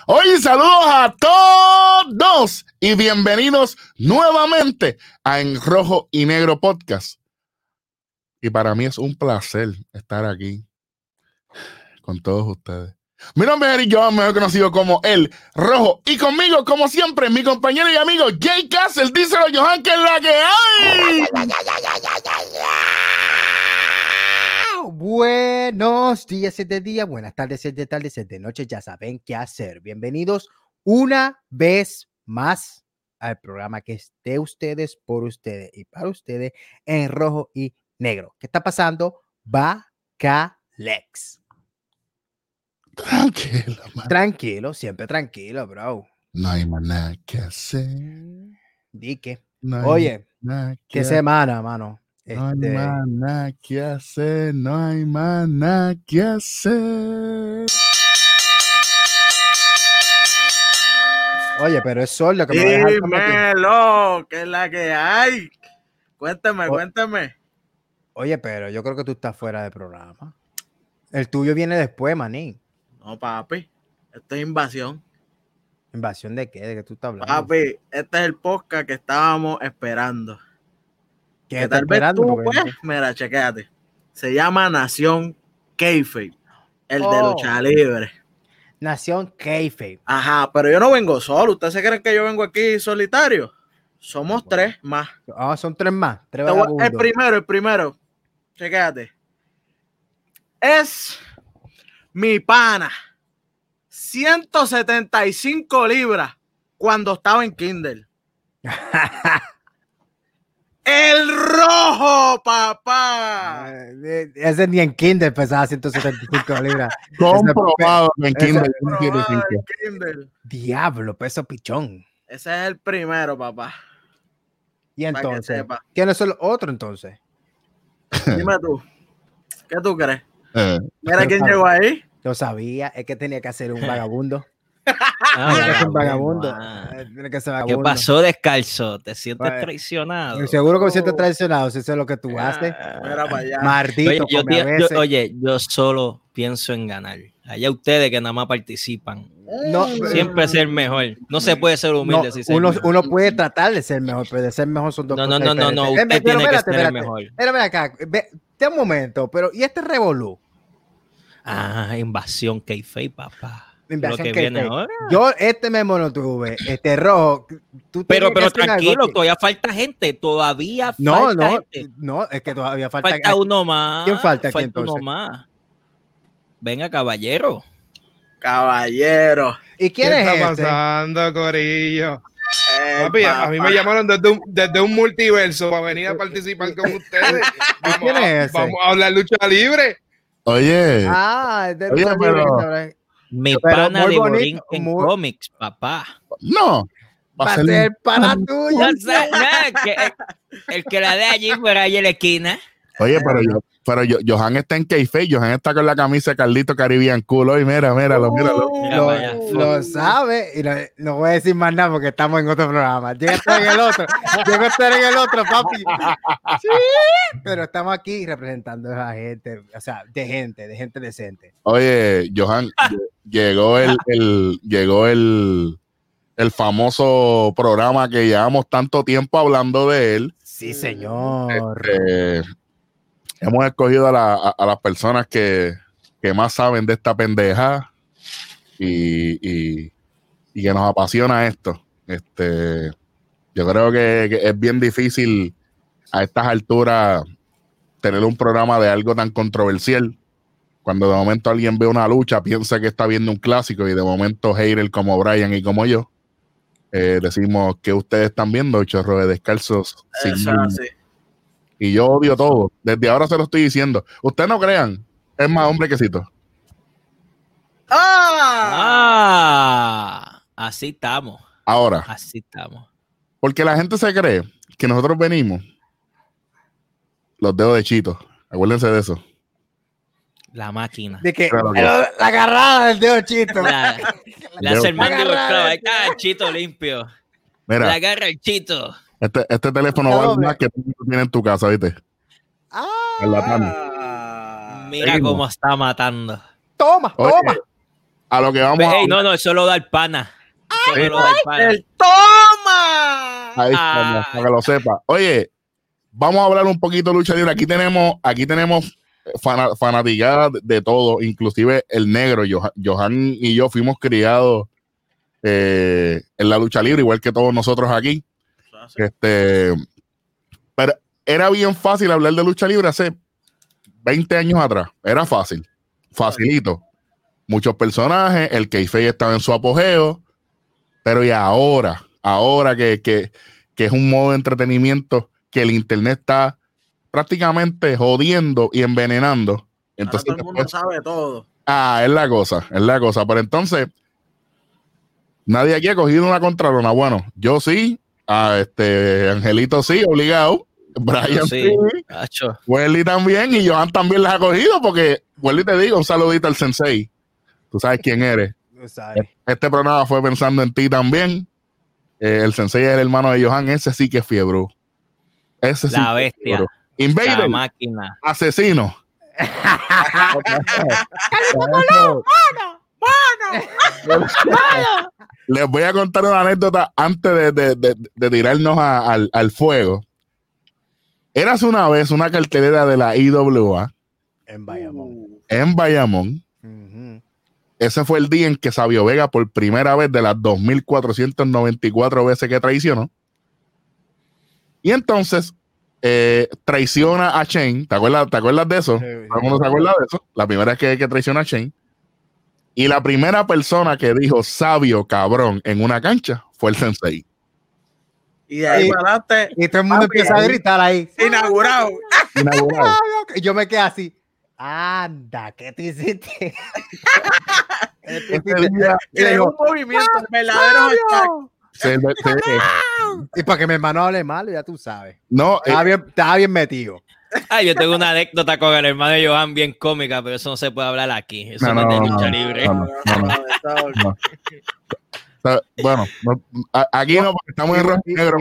Hoy saludos a todos y bienvenidos nuevamente a En Rojo y Negro Podcast. Y para mí es un placer estar aquí con todos ustedes. Mi nombre es Eric Joan, mejor conocido como El Rojo. Y conmigo, como siempre, mi compañero y amigo Jay Castle. Díselo, Johan, que es la que hay. Buenos días, es de día, buenas tardes, es de tarde, es de noche, ya saben qué hacer. Bienvenidos una vez más al programa que es de ustedes, por ustedes y para ustedes, en rojo y negro. ¿Qué está pasando? Bacalex. Tranquilo, man. Tranquilo, siempre tranquilo, bro. No hay más nada que hacer. Di que. No hay Oye, nada que qué semana, mano. No hay más nada que hacer, no hay más nada que hacer. Oye, pero es solo que me va a dejar como que... Dímelo, ¿qué es la que hay? Cuéntame. Oye, pero yo creo que tú estás fuera de programa. El tuyo viene después, manín. No, papi, esto es invasión. ¿Invasión de qué? ¿De qué tú estás hablando? Papi, este es el podcast que estábamos esperando. ¿Qué Que estás tal vez esperando? tú, Porque pues, no sé. mira, chequéate. Se llama Nación Kayfabe, el de Oh. lucha libre. Nación Kayfabe. Ajá, pero yo no vengo solo. ¿Ustedes se creen que yo vengo aquí solitario? Somos tres más. Ah, son tres más. Tres El vagabundos. primero. Chequéate. Es mi pana. 175 libras cuando estaba en Kindle. ¡El rojo, papá! Ese ni en Kindle pesaba 175 libras. Comprobado en Kindle. Probado en Kindle. Diablo, peso pichón. Ese es el primero, papá. Y Para que entonces, sepa. ¿quién es el otro entonces? Dime tú. ¿Qué tú crees? Mira quién llegó ahí. Yo sabía, es que tenía que hacer un vagabundo. Ah, Es un vagabundo. ah. Tiene que ser ¿Qué vagabundo. pasó, descalzo? ¿Te sientes Bueno, traicionado? Seguro que me siento traicionado, si eso es lo que tú haces. Mira para allá. Maldito, come a veces. Yo solo pienso en ganar. Allá ustedes que nada más participan. No, Siempre ser mejor. No se puede ser humilde no, si ser uno mejor. puede tratar de ser mejor, pero de ser mejor son dos No, cosas no. diferentes. Usted Pero tiene que espérate, ser el mejor. Ven acá, un momento, pero ¿y este revolú? Ah, invasión Kayfabe, papá. Invasión Lo que Kayfabe. viene ahora. Yo mismo no tuve, rojo. Tú Pero tenías que hacer tranquilo, algo que- todavía falta gente. Todavía No, falta gente. no, es que todavía falta. Falta uno más. ¿Quién falta aquí, Falta entonces? uno más. Venga, caballero. Caballero. ¿Y quién ¿Qué es está este? pasando, corillo? Papi, a mí me llamaron desde un multiverso para venir a participar con ustedes. ¿Quién es ese? Vamos a hablar lucha libre. Oye, Ah, es de Oye, lucha pero- libre. Mi Pero pana muy de bonito, Borinquen muy- Comics, papá. no. Va a ser para tuyo. No sé, no, que el que la dé allí por ahí en la esquina. Oye, pero Johan está en Kayfabe. Johan está con la camisa de Carlito Caribbean Cool hoy. Míralo. Mira para allá. Lo sabe y no voy a decir más nada porque estamos en otro programa. Llega a estar en el otro, papi. Sí, pero estamos aquí representando a la gente, o sea, de gente decente. Oye, Johan, llegó el famoso programa que llevamos tanto tiempo hablando de él. Sí, señor. Hemos escogido a las personas que más saben de esta pendeja y que nos apasiona esto. Yo creo que es bien difícil a estas alturas tener un programa de algo tan controversial. Cuando de momento alguien ve una lucha, piensa que está viendo un clásico y de momento hater como Brian y como yo decimos que ustedes están viendo Chorro de Descalzos sin Eso mí. así. Y yo odio todo. Desde ahora se lo estoy diciendo. Ustedes no crean. Es más hombre que Cito. Así estamos. Ahora, Así estamos. porque la gente se cree que nosotros venimos los dedos de Chito. Acuérdense de eso. La máquina. De que Claro que- la agarrada del dedo chito. Le hace el mando y lo Agarra clava. el Ahí está el chito limpio. Le Mira, agarra el chito. este teléfono Está vale doble. más que tú tienes en tu casa, ¿viste? En la pana. Ah, Mira Seguimos. cómo está matando. Toma. Oye, a lo que vamos Hey, no, eso lo da el pana. Eso lo da el pana. ¡El toma! Ahí está, para que lo sepa. Oye, vamos a hablar un poquito de lucha libre. Aquí tenemos fanaticada de todo, inclusive el negro. Johan y yo fuimos criados en la lucha libre, igual que todos nosotros aquí. Pero era bien fácil hablar de lucha libre hace 20 años atrás. Era fácil, facilito. Muchos personajes, el kayfabe estaba en su apogeo, pero y ahora que es un modo de entretenimiento que el internet está prácticamente jodiendo y envenenando. Entonces todo el mundo sabe todo. Es la cosa. Pero entonces, nadie aquí ha cogido una contralona. Bueno, yo sí, Angelito sí, obligado. Brian sí, Welly también, y Johan también las ha cogido, porque Welly, te digo, un saludito al sensei. Tú sabes quién eres. Este programa fue pensando en ti también. El sensei es el hermano de Johan. Ese sí que es fiebre. Ese sí. La bestia. Invader. La máquina. Asesino. Les voy a contar una anécdota antes de tirarnos al fuego. Eras una vez una cartelera de la IWA en Bayamón. En Bayamón. Ese fue el día en que Sabio Vega, por primera vez de las 2.494 veces que traicionó. Y entonces traiciona a Shane. ¿Te acuerdas de eso? ¿Todo el mundo se acuerda de eso? La primera vez que traiciona a Shane. Y la primera persona que dijo Sabio cabrón en una cancha fue el sensei. Y de ahí para adelante. Y todo el mundo empieza a gritar ahí. Inaugurado. Y yo me quedé así. Anda, ¿qué te hiciste? Es un movimiento verdadero. Y para que mi hermano hable mal, ya tú sabes. No, estaba bien metido. Ay, yo tengo una anécdota con el hermano de Johan bien cómica, pero eso no se puede hablar aquí. Eso no es de lucha libre. Bueno, aquí no, porque estamos en rojo y negro,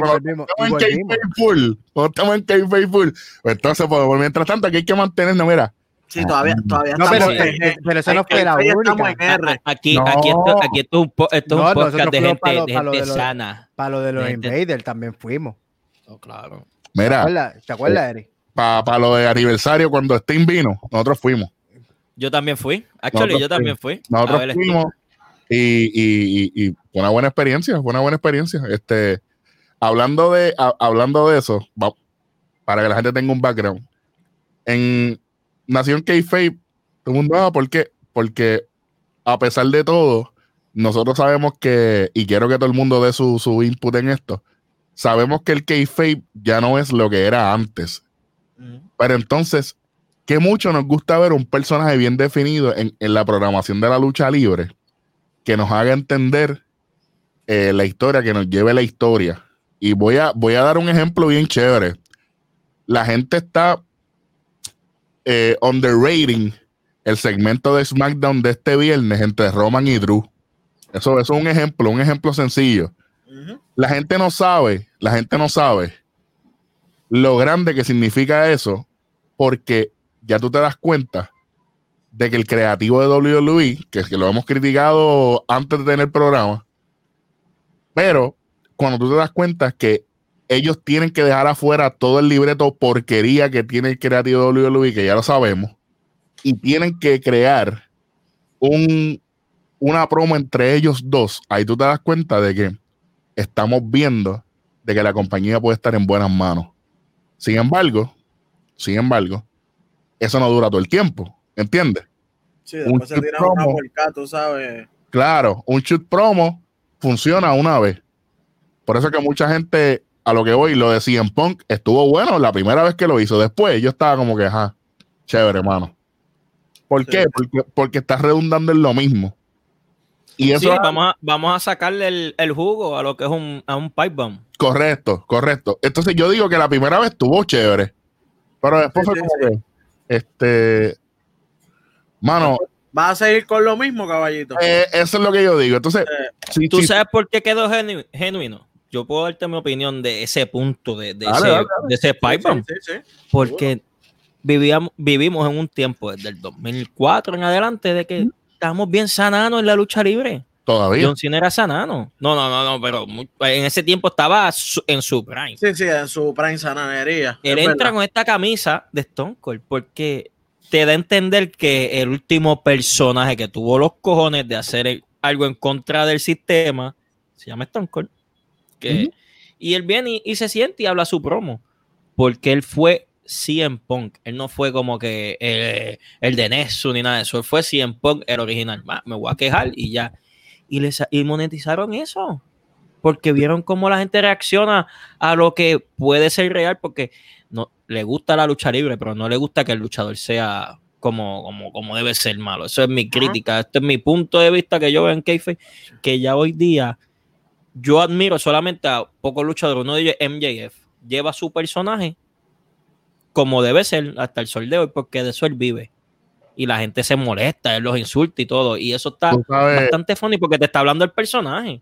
estamos en kayfabe full. Entonces, pues, mientras tanto, aquí hay que mantenernos, mira. Sí, todavía no, pero eso no fue la única. Aquí esto es un podcast de gente sana. Para lo de los Invaders también fuimos. Claro. Mira, ¿te acuerdas, Eri? Para lo de aniversario, cuando Sting vino, nosotros fuimos. Yo también fui. Actually, yo también fui. Nosotros fuimos y fue una buena experiencia, hablando de eso, para que la gente tenga un background. En Nación Kayfabe, todo el mundo, ¿por qué? Porque a pesar de todo, nosotros sabemos que, y quiero que todo el mundo dé su input en esto, sabemos que el kayfabe ya no es lo que era antes. Pero entonces, que mucho nos gusta ver un personaje bien definido en la programación de la lucha libre, que nos haga entender la historia, que nos lleve la historia. Y voy a dar un ejemplo bien chévere. La gente está underrating el segmento de SmackDown de este viernes entre Roman y Drew. Eso es un ejemplo sencillo. La gente no sabe lo grande que significa eso, porque ya tú te das cuenta de que el creativo de WWE, que lo hemos criticado antes de tener el programa, pero cuando tú te das cuenta que ellos tienen que dejar afuera todo el libreto porquería que tiene el creativo de WWE, que ya lo sabemos, y tienen que crear una promo entre ellos dos, ahí tú te das cuenta de que estamos viendo de que la compañía puede estar en buenas manos. Sin embargo, eso no dura todo el tiempo, ¿entiendes? Sí, después se tira una porca, tú sabes. Claro, un shoot promo funciona una vez. Por eso que mucha gente, a lo que voy, lo de CM Punk estuvo bueno la primera vez que lo hizo. Después yo estaba como que, chévere, hermano. ¿Por qué? Porque está redundando en lo mismo. Y eso vamos a sacarle el jugo a lo que es a un pipe bomb. Correcto. Entonces yo digo que la primera vez estuvo chévere, pero después fue como que, mano, ¿vas a seguir con lo mismo, caballito? Eso es lo que yo digo. Entonces, ¿tú sabes por qué quedó genuino? Yo puedo darte mi opinión de ese punto, de ese pipe bomb. Sí. Porque vivimos en un tiempo desde el 2004 en adelante de que estamos bien sananos en la lucha libre. Todavía. John Cena era sanano. No, pero en ese tiempo estaba en su prime. Sí, en su prime sananería. Él entra con esta camisa de Stone Cold porque te da a entender que el último personaje que tuvo los cojones de hacer algo en contra del sistema se llama Stone Cold. Y él viene y se siente y habla su promo. Porque él fue CM Punk. Él no fue como que el de Nessun ni nada de eso. Él fue CM Punk, el original. Me voy a quejar y ya. Y monetizaron eso. Porque vieron cómo la gente reacciona a lo que puede ser real. Porque no le gusta la lucha libre, pero no le gusta que el luchador sea como debe ser malo. Eso es mi crítica. Este es mi punto de vista que yo veo en kayfabe, que ya hoy día yo admiro solamente a pocos luchadores. Uno de ellos es MJF. Lleva su personaje como debe ser hasta el sol de hoy, porque de eso él vive. Y la gente se molesta, él los insulta y todo. Y eso está bastante funny porque te está hablando el personaje.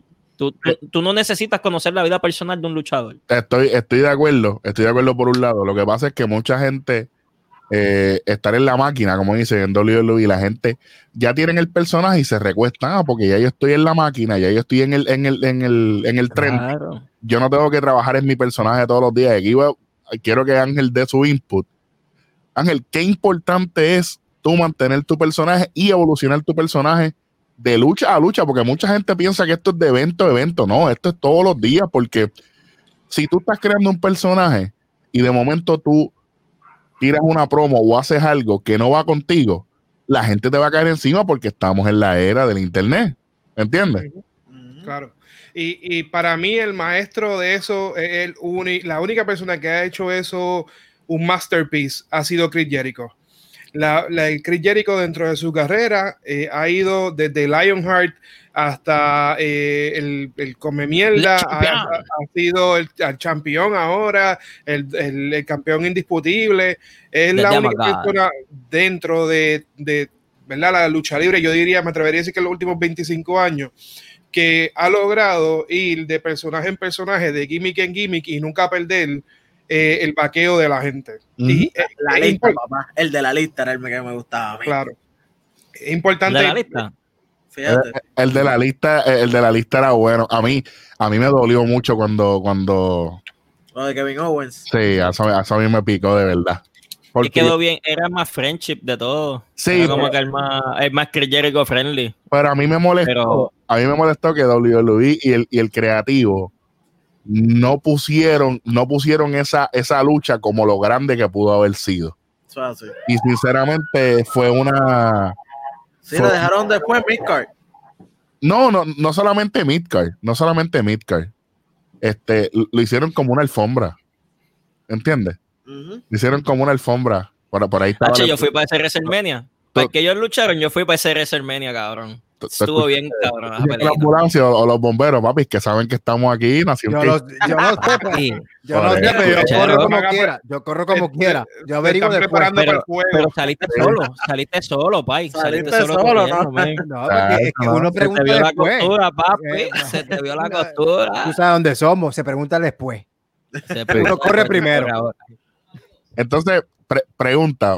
Tú no necesitas conocer la vida personal de un luchador. Estoy de acuerdo por un lado. Lo que pasa es que mucha gente estar en la máquina, como dicen en WWE, la gente ya tienen el personaje y se recuestan, porque ya yo estoy en la máquina, ya yo estoy en el tren. Claro. Yo no tengo que trabajar en mi personaje todos los días. Aquí quiero que Ángel dé su input. Ángel, qué importante es tú mantener tu personaje y evolucionar tu personaje de lucha a lucha, porque mucha gente piensa que esto es de evento a evento. No, esto es todos los días, porque si tú estás creando un personaje y de momento tú tiras una promo o haces algo que no va contigo, la gente te va a caer encima porque estamos en la era del internet. ¿Entiendes? Claro. Y para mí el maestro de eso, la única persona que ha hecho eso un masterpiece ha sido Chris Jericho. El Chris Jericho dentro de su carrera ha ido desde Lionheart hasta el come mierda, ha sido el campeón ahora, el campeón indiscutible. Es la única persona dentro de ¿verdad? La lucha libre, yo diría, me atrevería a decir que en los últimos 25 años, que ha logrado ir de personaje en personaje, de gimmick en gimmick y nunca perder el vaqueo de la gente. Y, la lista, papá. El de la lista era el que me gustaba a mí. Claro. Es importante. ¿De la lista? Fíjate. El de la lista era bueno. A mí me dolió mucho cuando Lo de Kevin Owens. Sí, eso a mí me picó de verdad. Y quedó bien, era más friendship de todo. Sí, era como que el más Chris Jericho friendly. Pero a mí me molestó que WWE y el creativo no pusieron esa lucha como lo grande que pudo haber sido. Sí. Y sinceramente fue una... Sí, lo dejaron después Midcard. No solamente Midcard. Lo hicieron como una alfombra. ¿Entiendes? Lo hicieron como una alfombra. Por ahí estaba. Yo fui para ese WrestleMania. Para que ellos lucharon, yo fui para ese WrestleMania, cabrón. Estuvo bien, cabrón. La ambulancia o los bomberos, papi, que saben que estamos aquí. Yo no sé, pero yo corro como quiera. Yo averiguo después. Pero saliste solo, pai. Saliste solo. No, porque es que uno pregunta después. después. Se te vio la costura. Tú sabes dónde somos, se pregunta después. Uno corre primero. Entonces, pregunta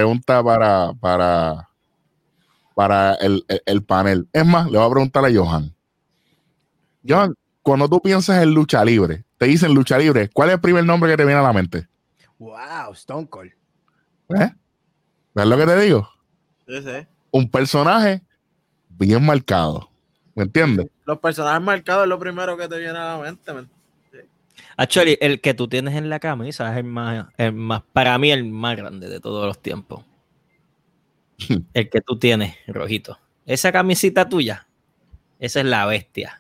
para el panel. Es más, le voy a preguntar a Johan. Johan, cuando tú piensas en lucha libre, te dicen lucha libre, ¿cuál es el primer nombre que te viene a la mente? Wow, Stone Cold. ¿Ves lo que te digo? Sí. Un personaje bien marcado. ¿Me entiendes? Los personajes marcados es lo primero que te viene a la mente. Actually, el que tú tienes en la camisa es el más, para mí, el más grande de todos los tiempos. El que tú tienes, rojito. Esa camisita tuya, esa es la bestia.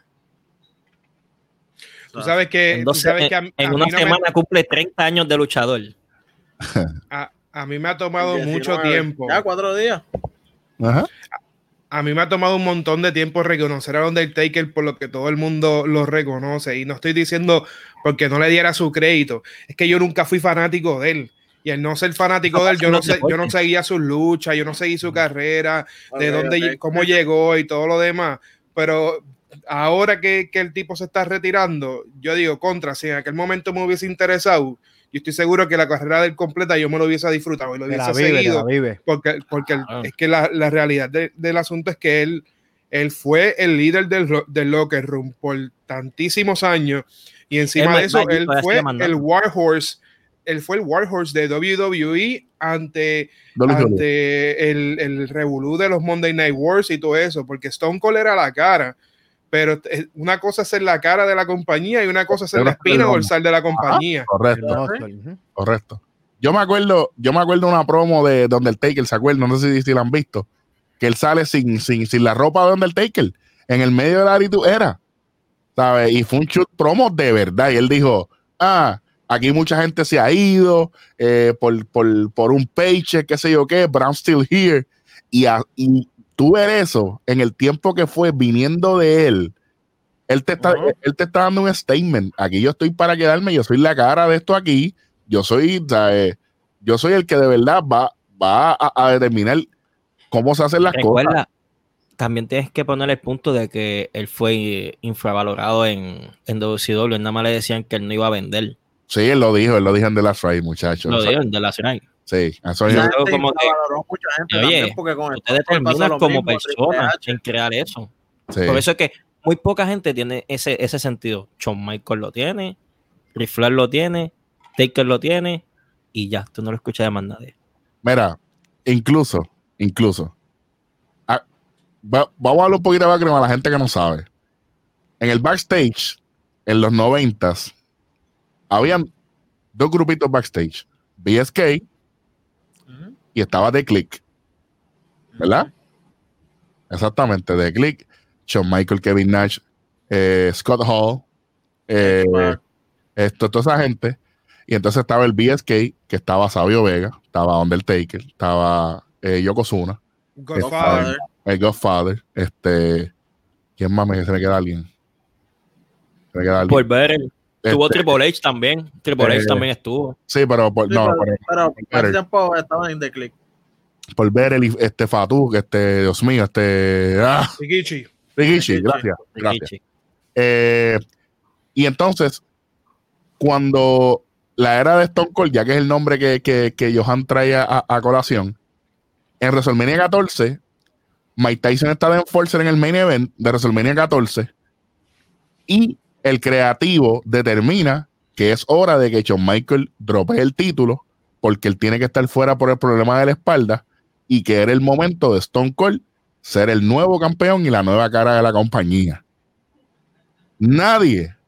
Tú sabes que en una semana cumple 30 años de luchador. A mí me ha tomado mucho tiempo. Ya 4 días. Ajá. A mí me ha tomado un montón de tiempo reconocer a Undertaker por lo que todo el mundo lo reconoce. Y no estoy diciendo porque no le diera su crédito. Es que yo nunca fui fanático de él. Y al no ser fanático de él, yo no seguía sus luchas, yo no seguí su carrera, cómo llegó y todo lo demás. Pero ahora que el tipo se está retirando, yo digo, si en aquel momento me hubiese interesado, yo estoy seguro que la carrera del completa yo me lo hubiese disfrutado y lo hubiese seguido. Porque es que la realidad del asunto es que él fue el líder del locker room por tantísimos años y encima de eso él fue el Warhorse. Él fue el Warhorse de WWE ante el revolú de los Monday Night Wars y todo eso, porque Stone Cold era la cara, pero una cosa es ser la cara de la compañía y una cosa es ser la espina dorsal de la compañía. Correcto. Yo me acuerdo de una promo de Undertaker, ¿se acuerdan? No sé si la han visto, que él sale sin la ropa de Undertaker en el medio de la era, ¿sabes? Y fue un shoot promo de verdad, y él dijo, aquí mucha gente se ha ido por un paycheck, qué sé yo qué, but I'm still here. Y tú ver eso en el tiempo que fue viniendo de él te está dando un statement. Aquí yo estoy para quedarme, yo soy la cara de esto aquí, yo soy el que de verdad va a determinar cómo se hacen las cosas. También tienes que poner el punto de que él fue infravalorado en WCW, nada más le decían que él no iba a vender. Sí, él lo dijo en The Last Ride, muchachos. Lo dijo en The Last Ride. Sí, eso es como que, oye, tú te determinas como persona en crear eso. Sí. Por eso es que muy poca gente tiene ese sentido. Shawn Michaels lo tiene, Ric Flair lo tiene, Taker lo tiene, y ya, tú no lo escuchas de más nadie. Mira, incluso, vamos a hablar un poquito de background a la gente que no sabe. En el backstage, en los 90s, habían dos grupitos backstage, BSK y estaba The Click, ¿verdad? Exactamente, The Click, Shawn Michaels, Kevin Nash, Scott Hall, toda esa gente. Y entonces estaba el BSK, que estaba Savio Vega, estaba Undertaker, estaba Yokozuna, Godfather. El Godfather, ¿quién más se me queda alguien? Por ver tuvo Triple H también. Triple H también estuvo. Sí, pero por tiempo estaba en The Click. Por ver el Fatu, Dios mío, Rikishi, gracias. Y entonces, cuando la era de Stone Cold, ya que es el nombre que Johan trae a colación, en WrestleMania 14, Mike Tyson está de enforcer en el main event de WrestleMania 14 y el creativo determina que es hora de que Shawn Michaels dropee el título porque él tiene que estar fuera por el problema de la espalda y que era el momento de Stone Cold ser el nuevo campeón y la nueva cara de la compañía. Nadie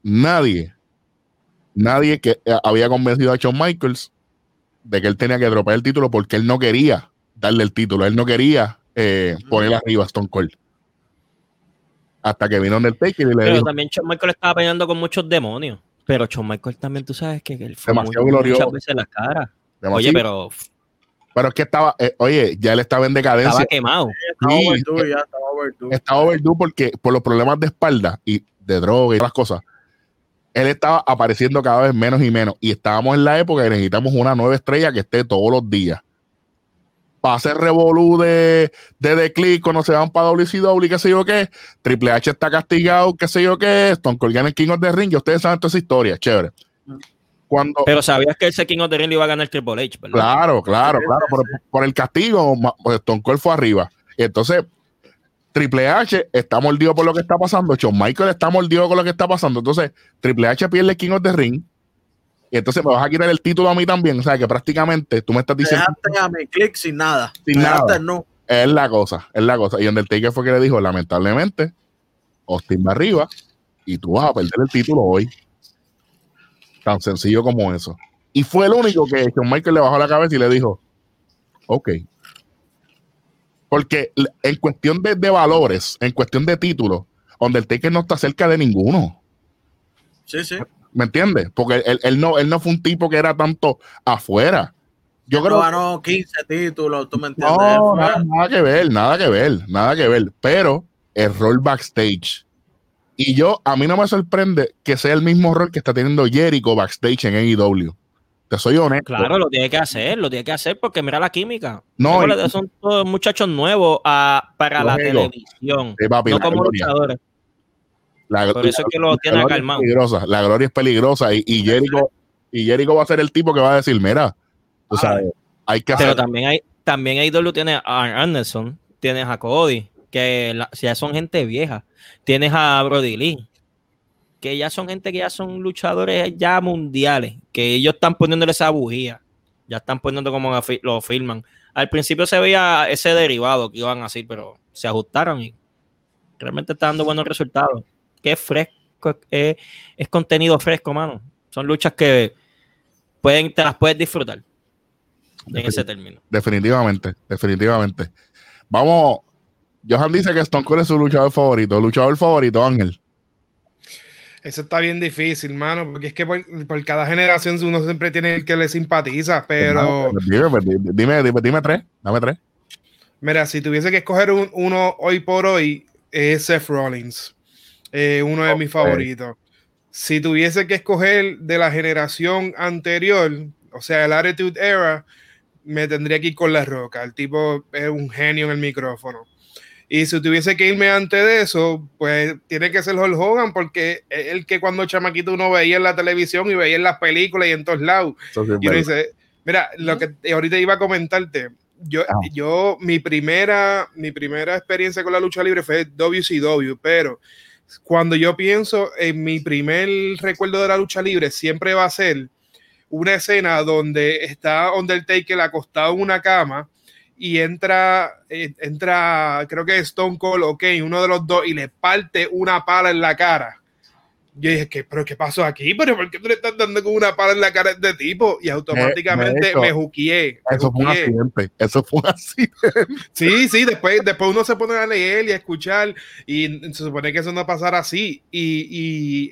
que había convencido a Shawn Michaels de que él tenía que dropear el título porque él no quería darle el título, él no quería poner arriba a Stone Cold. Hasta que vino Undertaker y le dijo... También Shawn Michaels estaba peleando con muchos demonios. Pero Shawn Michaels también, tú sabes que él fue demasiado glorioso. Muchas veces la cara. Demasiado. Oye, pero es que estaba... ya él estaba en decadencia. Estaba quemado. Estaba overdue porque por los problemas de espalda y de droga y otras cosas, él estaba apareciendo cada vez menos y menos. Y estábamos en la época que necesitamos una nueva estrella que esté todos los días. Para hacer revolú de The Click cuando se van para WCW, qué sé yo qué, Triple H está castigado, qué sé yo qué, Stone Cold gana el King of the Ring, y ustedes saben toda esa historia, chévere. Pero sabías que ese King of the Ring iba a ganar Triple H, ¿verdad? Claro, por el castigo, pues Stone Cold fue arriba. Y entonces, Triple H está mordido por lo que está pasando, Shawn Michaels está mordido con lo que está pasando, entonces Triple H pierde el King of the Ring, y entonces me vas a quitar el título a mí también. O sea, que prácticamente tú me estás diciendo... Dejaste a mi Click sin nada. Sin nada. No. Es la cosa. Y Undertaker fue que le dijo, lamentablemente, Austin va arriba y tú vas a perder el título hoy. Tan sencillo como eso. Y fue el único que Shawn Michaels le bajó la cabeza y le dijo, ok. Porque en cuestión de valores, en cuestión de títulos, Undertaker no está cerca de ninguno. Sí. ¿Me entiendes? Porque él no fue un tipo que era tanto afuera. Yo creo que ganó 15 títulos, ¿tú me entiendes? No, nada que ver. Pero el rol backstage. Y a mí no me sorprende que sea el mismo rol que está teniendo Jericho backstage en AEW. Te soy honesto. Claro, lo tiene que hacer porque mira la química. No, son todos muchachos nuevos para la televisión. Sí, papi, no como luchadores. Por eso es que lo tiene calmado. La gloria es peligrosa y Y Jericho va a ser el tipo que va a decir, mira, tú sabes, hay que hacer... Pero también AEW tiene a Arn Anderson, tienes a Cody, que ya son gente vieja. Tienes a Brody Lee, que ya son gente que ya son luchadores ya mundiales, que ellos están poniéndole esa bujía. Ya están poniendo como lo filman. Al principio se veía ese derivado que iban a hacer, pero se ajustaron y realmente está dando buenos resultados. Que es fresco, es contenido fresco, mano. Son luchas que te las puedes disfrutar en ese término. Definitivamente. Vamos, Johan dice que Stone Cold es su luchador favorito, Ángel. Eso está bien difícil, mano, porque es que por cada generación uno siempre tiene el que le simpatiza, pero... Dime tres, dame tres. Mira, si tuviese que escoger uno hoy por hoy, es Seth Rollins, uno de mis favoritos. Si tuviese que escoger de la generación anterior, o sea, el Attitude Era, me tendría que ir con La Roca. El tipo es un genio en el micrófono. Y si tuviese que irme antes de eso, pues tiene que ser Hulk Hogan, porque es el que cuando chamaquito uno veía en la televisión y veía en las películas y en todos lados. Y uno dice, mira, lo que ahorita iba a comentarte, mi primera experiencia con la lucha libre fue WCW, pero cuando yo pienso en mi primer recuerdo de la lucha libre, siempre va a ser una escena donde está Undertaker acostado en una cama y entra, creo que Stone Cold o Kane, uno de los dos, y le parte una pala en la cara. Yo dije, ¿pero qué pasó aquí? ¿Pero por qué tú le estás dando con una pala en la cara a este tipo? Y automáticamente me juqueé. Eso fue un accidente. Sí, después uno se pone a leer y a escuchar, y se supone que eso no pasara así. Y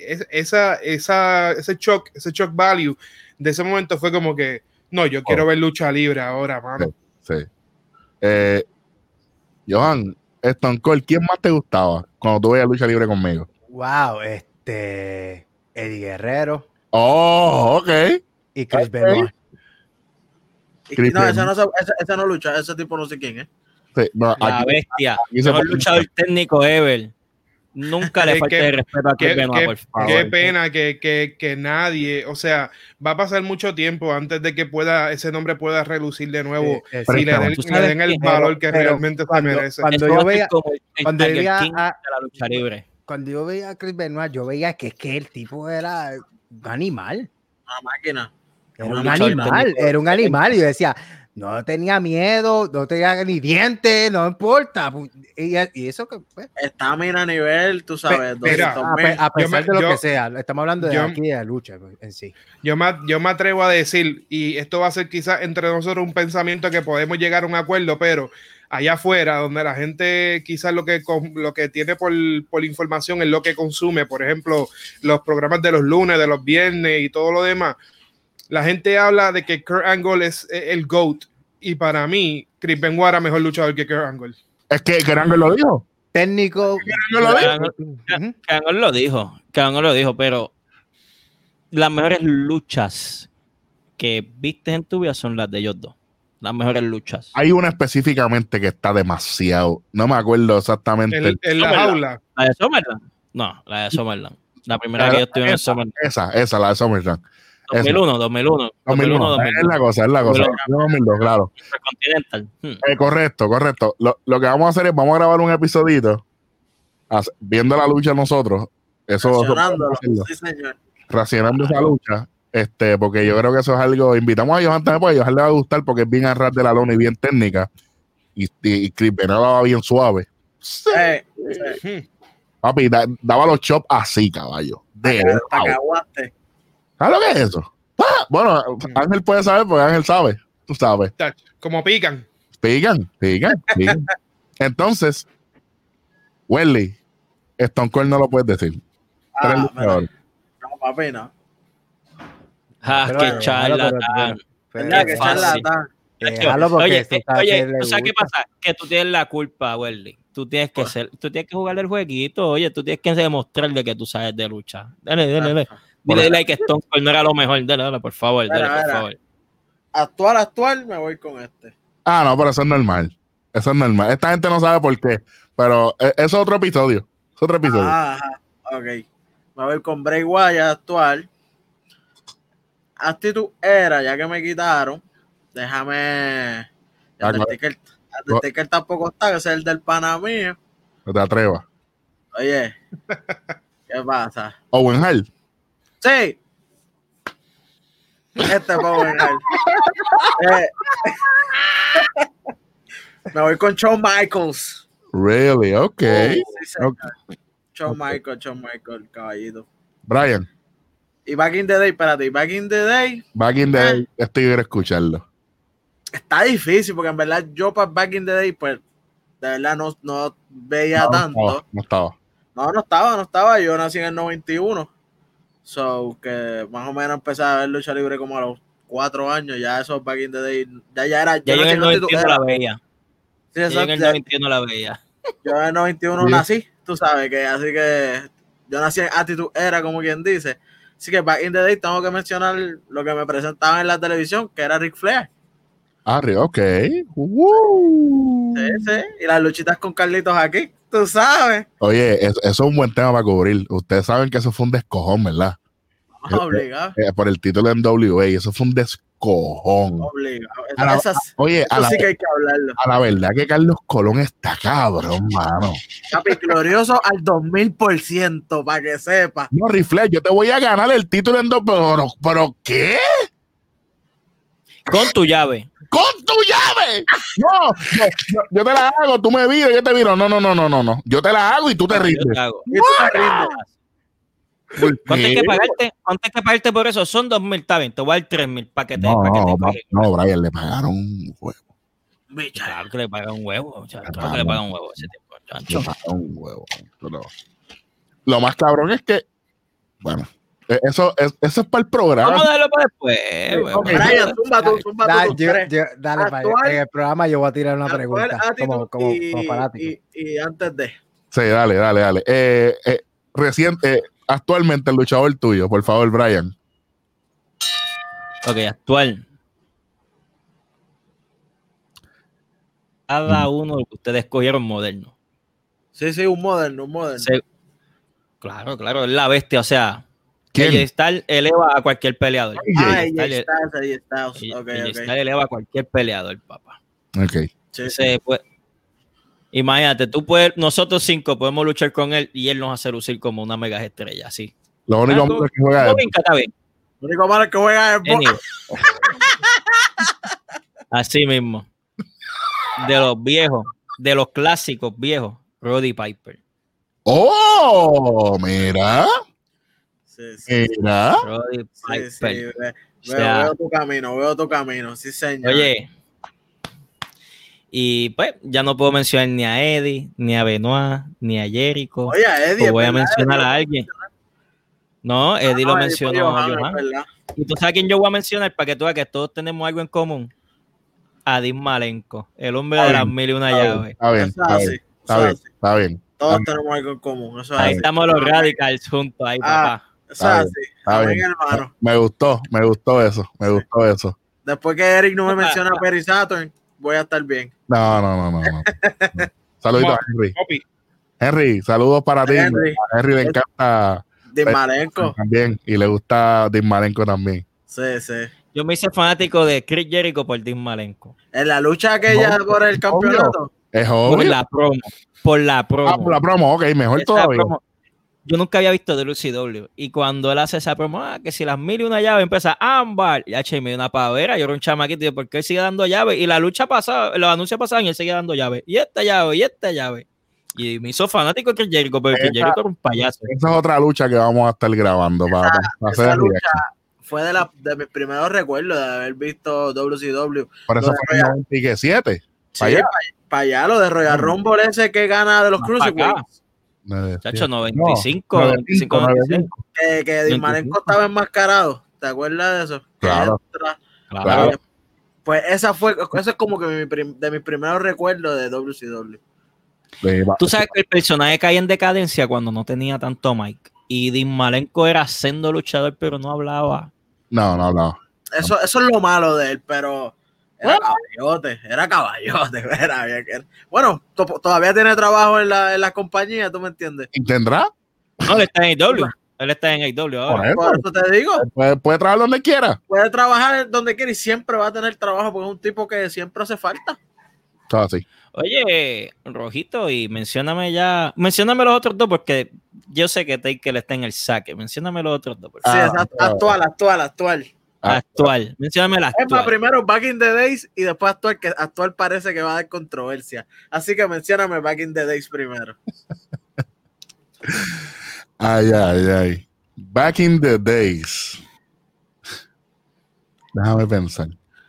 ese shock value de ese momento fue como que, no, yo quiero ver lucha libre ahora, mano. Sí. Johan, Stone Cold, ¿quién más te gustaba cuando tú veías lucha libre conmigo? Wow, Eddie Guerrero. Oh, ok. Y Chris Benoit. No, ese no lucha, ese tipo no sé quién es. Sí, no, la bestia, mejor luchador técnico ever. Nunca le falte de respeto a Chris Benoit, por favor. Qué pena que nadie, o sea, va a pasar mucho tiempo antes de que ese nombre pueda relucir de nuevo y le den el valor que realmente se merece. Cuando yo veía cuando yo veía a Chris Benoit, yo veía que el tipo era un animal. Una máquina. Era un animal. Y yo decía, no tenía miedo, no tenía ni dientes, no importa. Y eso que pues, está a nivel, tú sabes. A pesar de lo que sea, estamos hablando de aquí de la lucha en sí. Yo me atrevo a decir, y esto va a ser quizás entre nosotros un pensamiento que podemos llegar a un acuerdo, pero allá afuera, donde la gente quizás lo que tiene por información es lo que consume, por ejemplo, los programas de los lunes, de los viernes y todo lo demás, la gente habla de que Kurt Angle es el GOAT, y para mí, Chris Benoit era mejor luchador que Kurt Angle. Es que Kurt Angle lo dijo. Técnico. Kurt Angle lo dijo, pero las mejores luchas que viste en tu vida son las de ellos dos. Las mejores luchas. Hay una específicamente que está demasiado. No me acuerdo exactamente. En la jaula. ¿La de Summerland? No, la de Summerland. La primera que yo estuve en Summerland. Esa, la de Summerland. 2001. Es la cosa. 2002, claro. Correcto. Lo que vamos a hacer es, vamos a grabar un episodito viendo la lucha nosotros. Racionando esa lucha. Porque yo creo que eso es algo. Invitamos a Johan también, porque a Johan le va a gustar, porque es bien a ras de la lona y bien técnica. Y Chris Benoit va bien suave. Sí. Papi, daba los chops así, caballo. ¿Sabes lo que es eso? Bueno, Ángel puede saber, porque Ángel sabe. Tú sabes. Como pican. Pican. Entonces, Welly, Stone Cold no lo puedes decir. No, papi, no. Qué charlatán. Qué charlatán. Oye, ¿tú sabes qué pasa? Que tú tienes la culpa, Welly. Tú tienes que jugar el jueguito. Oye, tú tienes que demostrarle que tú sabes de lucha. Dale. Dile que Stone Cold no era lo mejor. Dale, por favor. Por favor. Actual, me voy con este. No, pero eso es normal. Esta gente no sabe por qué. Pero eso es otro episodio. Ok. Me voy con Bray Wyatt actual. Attitude Era, ya que me quitaron, déjame. Undertaker tampoco está, que es el del pana mío. No te atrevas. Oye, ¿qué pasa? Owen Hart. Sí. Este es Owen Hart. Me voy con Shawn Michaels. Really? Ok. Sí, señor. Ok. Shawn Michaels, caballito. Brian. Y Back in the Day, espérate, Back in the Day. Back in the Day, estoy quiero escucharlo. Está difícil, porque en verdad yo para Back in the Day, pues, de verdad no veía tanto. No estaba. No estaba. Yo nací en el 91. So, que más o menos empecé a ver lucha libre como a los 4 años. Ya eso Back in the Day, ya era. Ya yo en el 91 la veía. Sí, yo en el 91 la veía. Yo en el 91 nací, tú sabes, que así que yo nací en Attitude Era, como quien dice. Así que Back in the Day tengo que mencionar lo que me presentaban en la televisión, que era Ric Flair. Ok. Sí. Y las luchitas con Carlitos aquí, tú sabes. Oye, eso es un buen tema para cubrir. Ustedes saben que eso fue un descojón, ¿verdad? Obligado. Por el título en WA, eso fue un descojón. Obligado. Oye, eso sí que hay que hablarlo. A la verdad que Carlos Colón está cabrón, mano. Capi, glorioso al 2000%, para que sepa. No, Rifle, yo te voy a ganar el título en pero ¿qué? Con tu llave. ¡Con tu llave! No, yo te la hago, tú me viro, yo te viro. No. Yo te la hago y tú te rindes. Y tú te rindes. ¿Cuánto hay que pagarte por eso? Son 2,000, está bien, te voy a dar 3,000 para que te No, Brian, le pagaron un huevo. Claro que le pagan un huevo. Claro que le pagan un huevo ese tiempo. Le pagaron un huevo. Lo más cabrón es que, bueno, eso es para el programa. Vamos a darlo para después. Brian, zumba tú. Dale, en el programa yo voy a tirar una pregunta como fanático. Y antes de. Sí, dale. Actualmente el luchador tuyo, por favor, Brian. Ok, actual. Cada uno de los que ustedes escogieron moderno. Sí, un moderno. Claro, es la bestia, o sea. ¿Quién? AJ Styles eleva a cualquier peleador. AJ Styles. AJ Styles eleva a cualquier peleador, papá. Ok. Sí. Imagínate, nosotros 5 podemos luchar con él y él nos hace lucir como una mega estrella, así. Lo único malo que juega es... Lo único malo que juega es... Así mismo. De los viejos, de los clásicos viejos, Roddy Piper. ¡Oh! Mira. Sí. Mira. Roddy Piper. Veo tu camino, sí, señor. Oye, y pues ya no puedo mencionar ni a Eddie, ni a Benoit, ni a Jericho. Oye, a Eddie. Voy a mencionar a alguien. No, Eddie lo mencionó Johan. Y tú sabes quién yo voy a mencionar para que tú veas que todos tenemos algo en común. A Dean Malenko, el hombre de las 1001 llaves. Está bien. Todos tenemos algo en común. Ahí estamos los Radicals juntos, ahí, papá. Está bien. Hermano. Me gustó eso. Después que Eric no me menciona a Perry Saturn, voy a estar bien. No. Saluditos a Henry. Henry, saludos para ti. A Henry le encanta Dean Malenko también, y le gusta Dean Malenko también. Sí. Yo me hice fanático de Chris Jericho por Dean Malenko. En la lucha aquella por el campeonato. Es obvio. Por la promo. Por la promo, ok, mejor esa todavía. Promo, yo nunca había visto de WCW. Y cuando él hace esa promo, que si las 1001 llaves empieza Ámbar, y me dio una pavera, yo era un chamaquito, y ¿por qué él sigue dando llaves? Y la lucha pasaba, los anuncios pasaban y él seguía dando llaves. Y esta llave. Y me hizo fanático de Chris Jericho, porque Chris Jericho era un payaso. Esa es otra lucha que vamos a estar grabando para hacer esa lucha. Fue de mis primeros recuerdos de haber visto WCW. Por eso fue en 97. Sí, para allá, lo de Royal Rumble ese que gana de los Cruiserweights. Chacho, 95. Que Dean Malenko estaba enmascarado. ¿Te acuerdas de eso? Claro. Pues ese es como que de mis primeros recuerdos de WCW. Tú sabes que el personaje cae en decadencia cuando no tenía tanto mic. Y Dean Malenko era sendo luchador, pero no hablaba. No hablaba. Eso es lo malo de él, pero era caballote. Bueno, todavía tiene trabajo en la compañía, ¿tú me entiendes? ¿Y tendrá? No, él está en AEW. Él está en AEW Por ahora. eso, Por eso te digo, puede trabajar donde quiera. puede trabajar donde quiera y siempre va a tener trabajo porque es un tipo que siempre hace falta. Todo así. Oye, Rojito, y mencióname los otros dos porque yo sé que Taker está en el saque. Mencióname los otros dos. Por Sí, favor. es actual. Actual. Mencióname la Es más, actual. primero Back in the Days y después actual, que actual parece que va a dar controversia. Así que mencióname Back in the Days primero. Ay. Back in the days. Déjame pensar.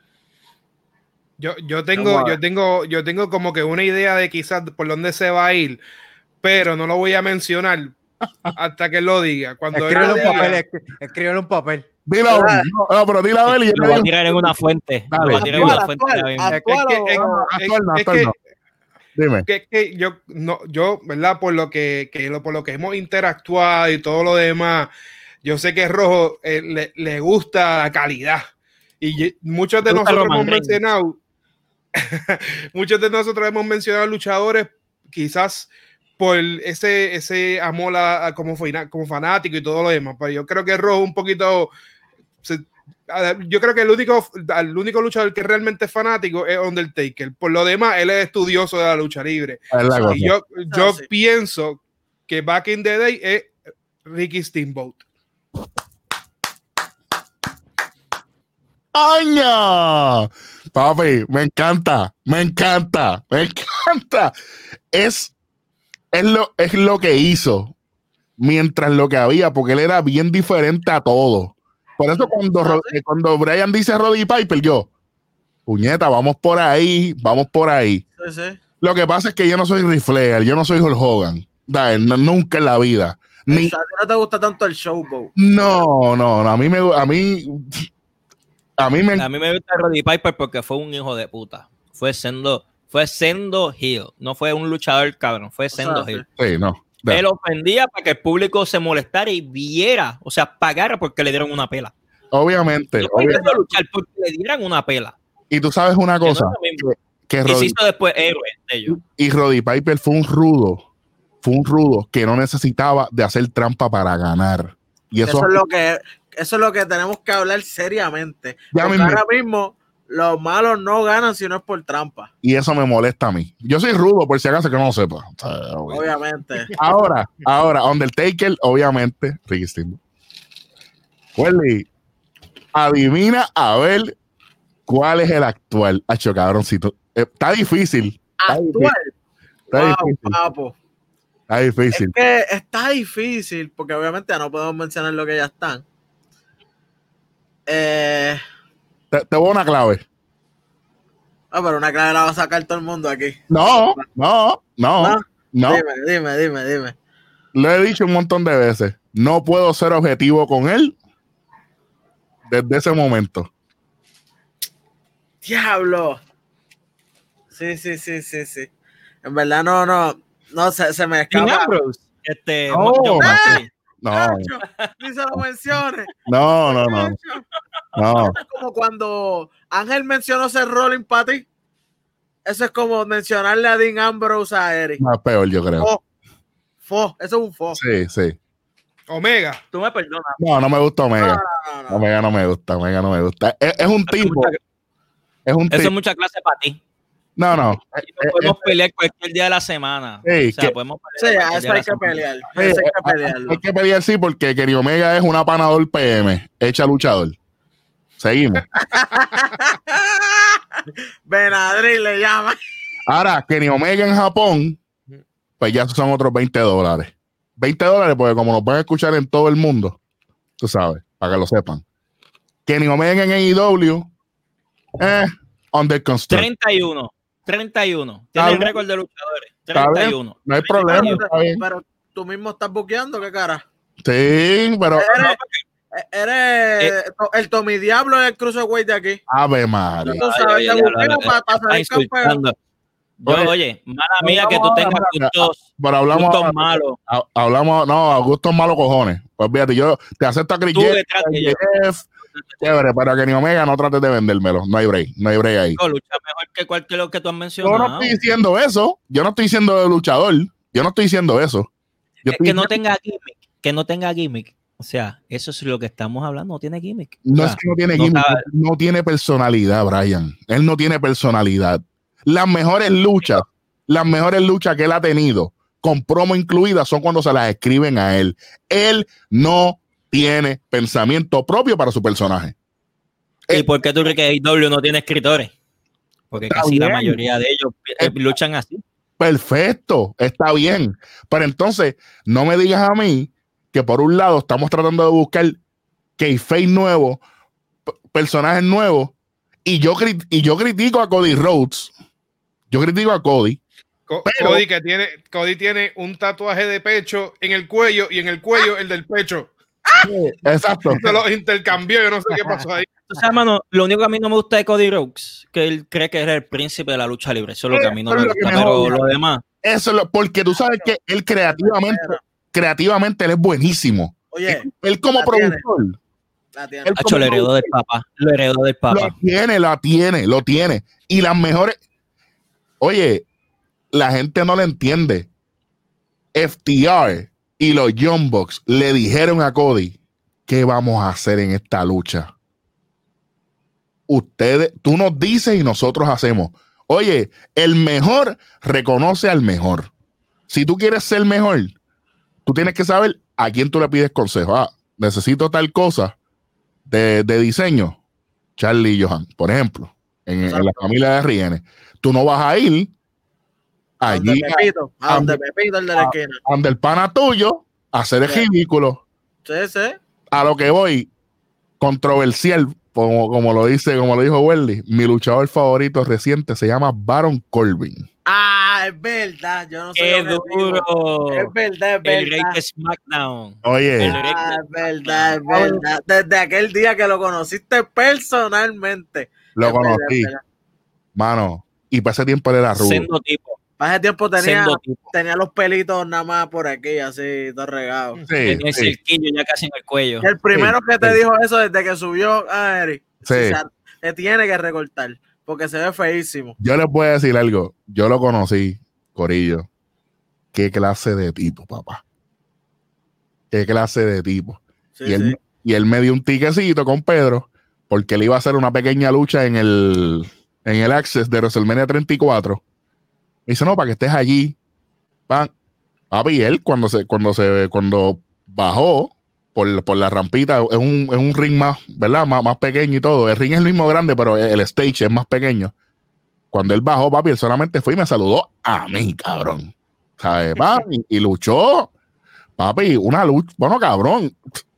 Yo tengo como que una idea de quizás por dónde se va a ir, pero no lo voy a mencionar hasta que él lo diga. Cuando él lo diga, Escríbelo en papel. Dilo a ver. No, pero dilo a ver y yo Lo va a tirar en una fuente. Dale. Lo va a tirar en una fuente. ahora mismo. Actual no. Dime. que yo, ¿verdad? Por lo que hemos interactuado y todo lo demás, yo sé que Rojo le gusta la calidad. Y muchos de nosotros hemos mencionado, luchadores quizás por ese amor como fanático y todo lo demás. Pero yo creo que Rojo un poquito... yo creo que el único luchador que realmente es fanático es Undertaker. Por lo demás, él es estudioso de la lucha libre. Y yo Sí. pienso que Back in the Day es Ricky Steamboat. ¡Aña! Papi, me encanta. Es lo que hizo mientras lo que había, porque él era bien diferente a todo. Por eso cuando Brian dice Roddy Piper, yo, puñeta, vamos por ahí. Sí. Lo que pasa es que yo no soy Ric Flair, yo no soy Hulk Hogan. Nunca en la vida. O sea, a ti no te gusta tanto el showboat. No, a mí me gusta Roddy Piper porque fue un hijo de puta. Fue sendo heel. No fue un luchador cabrón, fue sendo heel. Sí, no. Él ofendía para que el público se molestara y viera, o sea, pagara porque le dieron una pela. Obviamente. No fue intentando luchar porque le dieran una pela. Y tú sabes una cosa, que y se hizo después héroe de ellos. Y Roddy Piper fue un rudo que no necesitaba de hacer trampa para ganar. Y eso es lo que tenemos que hablar seriamente. Ya Porque ahora mismo los malos no ganan si no es por trampa. Y eso me molesta a mí. Yo soy rudo, por si acaso que no lo sepa. O sea, obviamente. Ahora, Undertaker, obviamente, Ricky Steamboat. Welly, adivina a ver cuál es el actual. Hacho, cabroncito. Está difícil. Actual. Está Wow, difícil. papo. Está difícil. Es que está difícil, porque obviamente ya no podemos mencionar lo que ya están. Te voy a una clave. Pero una clave la va a sacar todo el mundo aquí. No. Dime. Lo he dicho un montón de veces. No puedo ser objetivo con él desde ese momento. ¡Diablo! Sí. En verdad no se me escapa. No. Ni se lo menciones. No. Es como cuando Ángel mencionó ser Rolling para ti. Eso es como mencionarle a Dean Ambrose a Eric. Más peor, yo creo. Eso es un fo. Sí. Omega. Tú me perdonas. No me gusta Omega. No. Omega no me gusta. Es un tipo. Eso es mucha clase para ti. No. Podemos pelear cualquier día de la semana. Podemos pelear. Sí, eso hay que pelear. Hay que pelear, sí, porque Kenny Omega es un apanador PM, hecha luchador. Seguimos. Benadryl le llama. Ahora, Kenny Omega en Japón, pues ya son otros $20. $20 porque como nos pueden escuchar en todo el mundo, tú sabes, para que lo sepan. Kenny Omega en AEW, under construction. 31. Tiene el récord de luchadores. 31. No hay problema. Pero tú mismo estás buqueando, ¿qué cara? Sí, pero... Eres el Tommy Diablo del Cruiserweight de aquí. Ave madre. Tú sabes, te buqueo para salir campeón. Oye, mala mía que tú tengas gustos malos. Hablamos, gustos malos cojones. Pues fíjate, yo te acepto a Chris Jeff, chévere, pero que ni Omega no trates de vendérmelo. No hay break ahí. No, lucha mejor que cualquier que tú has mencionado. Yo no estoy diciendo eso. Yo no estoy diciendo de luchador. Yo no estoy diciendo eso. Que no tenga gimmick. O sea, eso es lo que estamos hablando, no tiene gimmick. No O es sea, que no tiene no gimmick, sabe- no tiene personalidad, Brian. Él no tiene personalidad. Las mejores luchas que él ha tenido, con promo incluidas, son cuando se las escriben a él. Él no tiene pensamiento propio para su personaje. ¿Y por qué tú crees que AEW no tiene escritores? Porque Está casi la bien. mayoría de ellos luchan así. Perfecto, está bien. Pero entonces, no me digas a mí que por un lado estamos tratando de buscar kayfabe nuevo, personajes nuevos, y yo critico a Cody Rhodes. Yo critico a Cody. Pero- Cody tiene un tatuaje de pecho en el cuello y en el cuello el del pecho. Exacto. Se los intercambió, yo no sé qué pasó ahí. O sea, mano, lo único que a mí no me gusta de Cody Rhodes, que él cree que era el príncipe de la lucha libre. Eso es lo que a mí no Eso me es lo que gusta. me Pero jode. lo demás, Eso es porque tú sabes que él creativamente él es buenísimo. Oye, Él como la tiene. productor, la tiene. él hacho, como lo heredó del papá. Lo heredó del papá. lo tiene. Y las mejores, oye, la gente no le entiende. FTR y los Young Bucks le dijeron a Cody, ¿qué vamos a hacer en esta lucha? Tú nos dices y nosotros hacemos. Oye, el mejor reconoce al mejor. Si tú quieres ser mejor, tú tienes que saber a quién tú le pides consejo. Necesito tal cosa de diseño. Charlie y Johan, por ejemplo, en la familia de RN. Tú no vas a ir allí A donde Pepito, el de la esquina. donde el pana tuyo a hacer el ridículo. Sí, sí. A lo que voy, controversial, como lo dijo Welly, mi luchador favorito reciente se llama Baron Corbin. Ah, es verdad. Yo no sé. ¡Qué duro! Es verdad, es El rey verdad. de SmackDown. Oye, El rey Ah, de es verdad, es verdad. Desde aquel día que lo conociste personalmente. lo Es verdad, conocí, es verdad. mano, y para ese tiempo él era rudo. Sendo tipo. Para ese tiempo Sendo tipo. tenía los pelitos nada más por aquí, así, todo regado. Sí, Tenía el sí, cerquillo ya casi en el cuello. El primero que te sí. dijo eso desde que subió a Eric. Sí. Se tiene que recortar porque se ve feísimo. Yo les voy a decir algo. Yo lo conocí, Corillo. Qué clase de tipo, papá. Qué clase de tipo. Sí, y, él, sí. y él me dio un tiquecito con Pedro porque él iba a hacer una pequeña lucha en el Access de WrestleMania 34. Me dice, no, para que estés allí. Papi, él cuando bajó por la rampita, es un ring más, ¿verdad? Más pequeño y todo. El ring es el mismo grande, pero el stage es más pequeño. Cuando él bajó, papi, él solamente fue y me saludó a mí, cabrón. ¿Sabes? Y luchó. Papi, una lucha. Bueno, cabrón.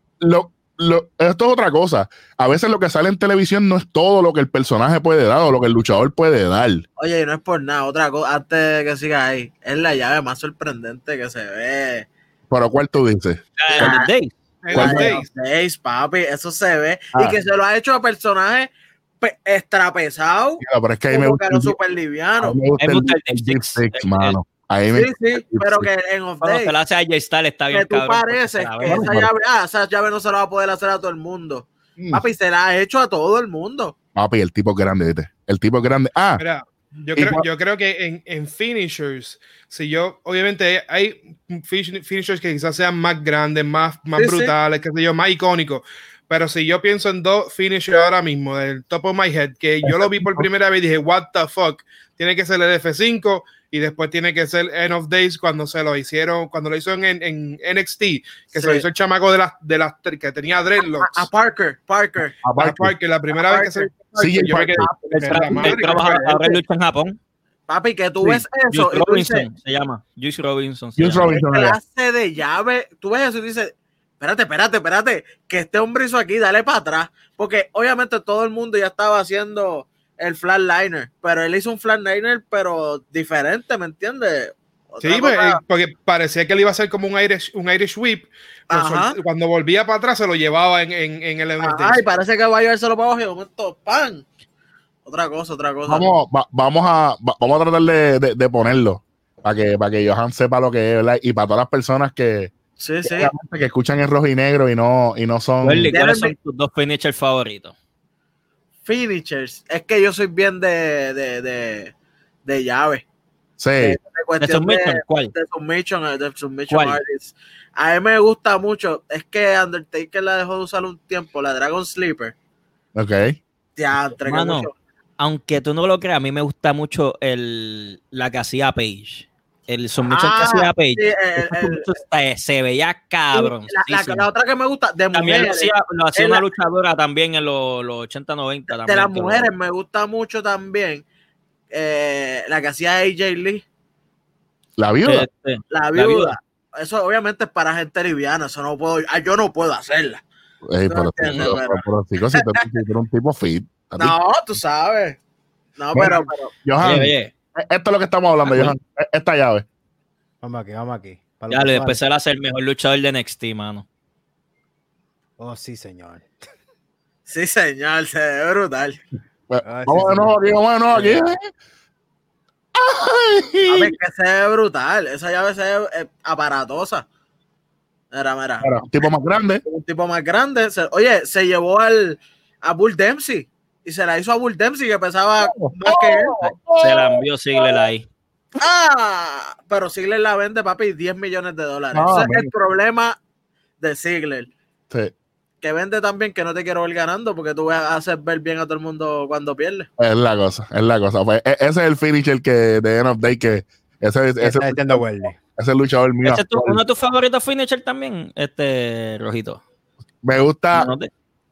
Esto es otra cosa. A veces lo que sale en televisión no es todo lo que el personaje puede dar o lo que el luchador puede dar. Oye, y no es por nada. Otra cosa, antes de que siga ahí, es la llave más sorprendente que se ve. ¿Pero cuál tú dices? El Day. En ¿Cuál los fue? days. Days, papi, eso se ve. Ah. Y que se lo ha hecho a personajes extra pesados, Mira, pero es que ahí me como gusta que no súper liviano. me gusta Me el gusta el Deep Six. Six, mano. Ahí me Sí, sí, pero que en Of Cuando Days, se la hace a J-Star está bien que tú cabrón. porque pareces se la que ve. esa llave no se la va a poder hacer a todo el mundo. Mm. Papi, se la ha hecho a todo el mundo. Papi, el tipo es grande, ¿viste? El tipo es grande. Mira, Igual- yo creo que en finishers, obviamente hay finishers que quizás sean más grandes, más Sí, sí. brutales, qué sé yo, más icónicos. Pero si yo pienso en dos finishers ahora mismo, del top of my head, que yo lo vi por primera vez y dije, what the fuck, tiene que ser el F5 y después tiene que ser End of Days cuando lo hizo en NXT, que se lo Sí. hizo el chamaco de las que tenía dreadlocks. A Parker. Aparte, la primera vez que se Sí, yo me quedé, Él madre, él trabaja ahora en lucha en Japón. Papi, que tú Sí. ves eso Juice y tú dices, Robinson se llama. Juice Robinson. se Juice llama. Robinson. ¿qué clase de llave? Tú ves eso y dices, espérate, que este hombre hizo aquí, dale para atrás. Porque obviamente todo el mundo ya estaba haciendo el flatliner, pero él hizo un flatliner, pero diferente, ¿me entiendes? Otra Sí, cosa- porque parecía que le iba a hacer como un Irish whip. Ajá. Cuando volvía para atrás se lo llevaba en el End of Ay, Days. parece que va a llevárselo para abajo y de momento, ¡pam! Otra cosa. Vamos a tratar de ponerlo para que Johan sepa lo que es, ¿verdad? Y para todas las personas que Sí. escuchan en rojo y negro y no son. Welly, ¿cuáles Déjenme- son tus dos finishers favoritos? Finishers. Es que yo soy bien de llave. Sí, De cuestión Submission? ¿Cuál? de Submission ¿Cuál? Artist. A mí me gusta mucho. Es que Undertaker la dejó de usar un tiempo, la Dragon Sleeper. Ok. Ya, entre que Mano, mucho. aunque tú no lo creas, a mí me gusta mucho la que hacía Page. El submission que Ah, hacía Page. sí, Ese submission se veía cabrón. la otra que me gusta, de También mujeres. lo hacía es una la- luchadora también en los 80-90. de también, las que lo- mujeres me gusta mucho también la que hacía AJ Lee, La viuda. la viuda. viuda. Eso obviamente es para gente liviana, eso no puedo, yo no puedo hacerla. Ey, no pero, entiendes, pero, chicos, si tú eres un tipo fit. a ti- No, tú sabes. No, Mira, pero Johan, Oye, esto es lo que estamos hablando, Johan. Esta llave. Vamos aquí. Para ya los después usuarios. será ser el mejor luchador de NXT, mano. Oh, sí, señor. sí, señor, se ve brutal. Vamos de nuevo aquí, vamos de nuevo aquí. A ver, que se ve brutal. Esa llave se ve aparatosa. Mira. Ahora, un tipo más grande. Un tipo más grande. Oye, se llevó a Bull Dempsey. Y se la hizo a Bull Dempsey, que pesaba más que él. Se la envió Ziggler ahí. ¡Ah! Pero Ziggler la vende, papi, $10 millones. Ah, Ese es man. el problema de Ziggler. Sí. Que vende también que no te quiero ver ganando, porque tú vas a hacer ver bien a todo el mundo cuando pierdes. Es la cosa. Pues, ese es el finisher que de End of Day, que ese Está diciendo Welly. ese luchador mío. ¿Ese es uno de tus favoritos finisher también, Rojito? Me gusta. No te-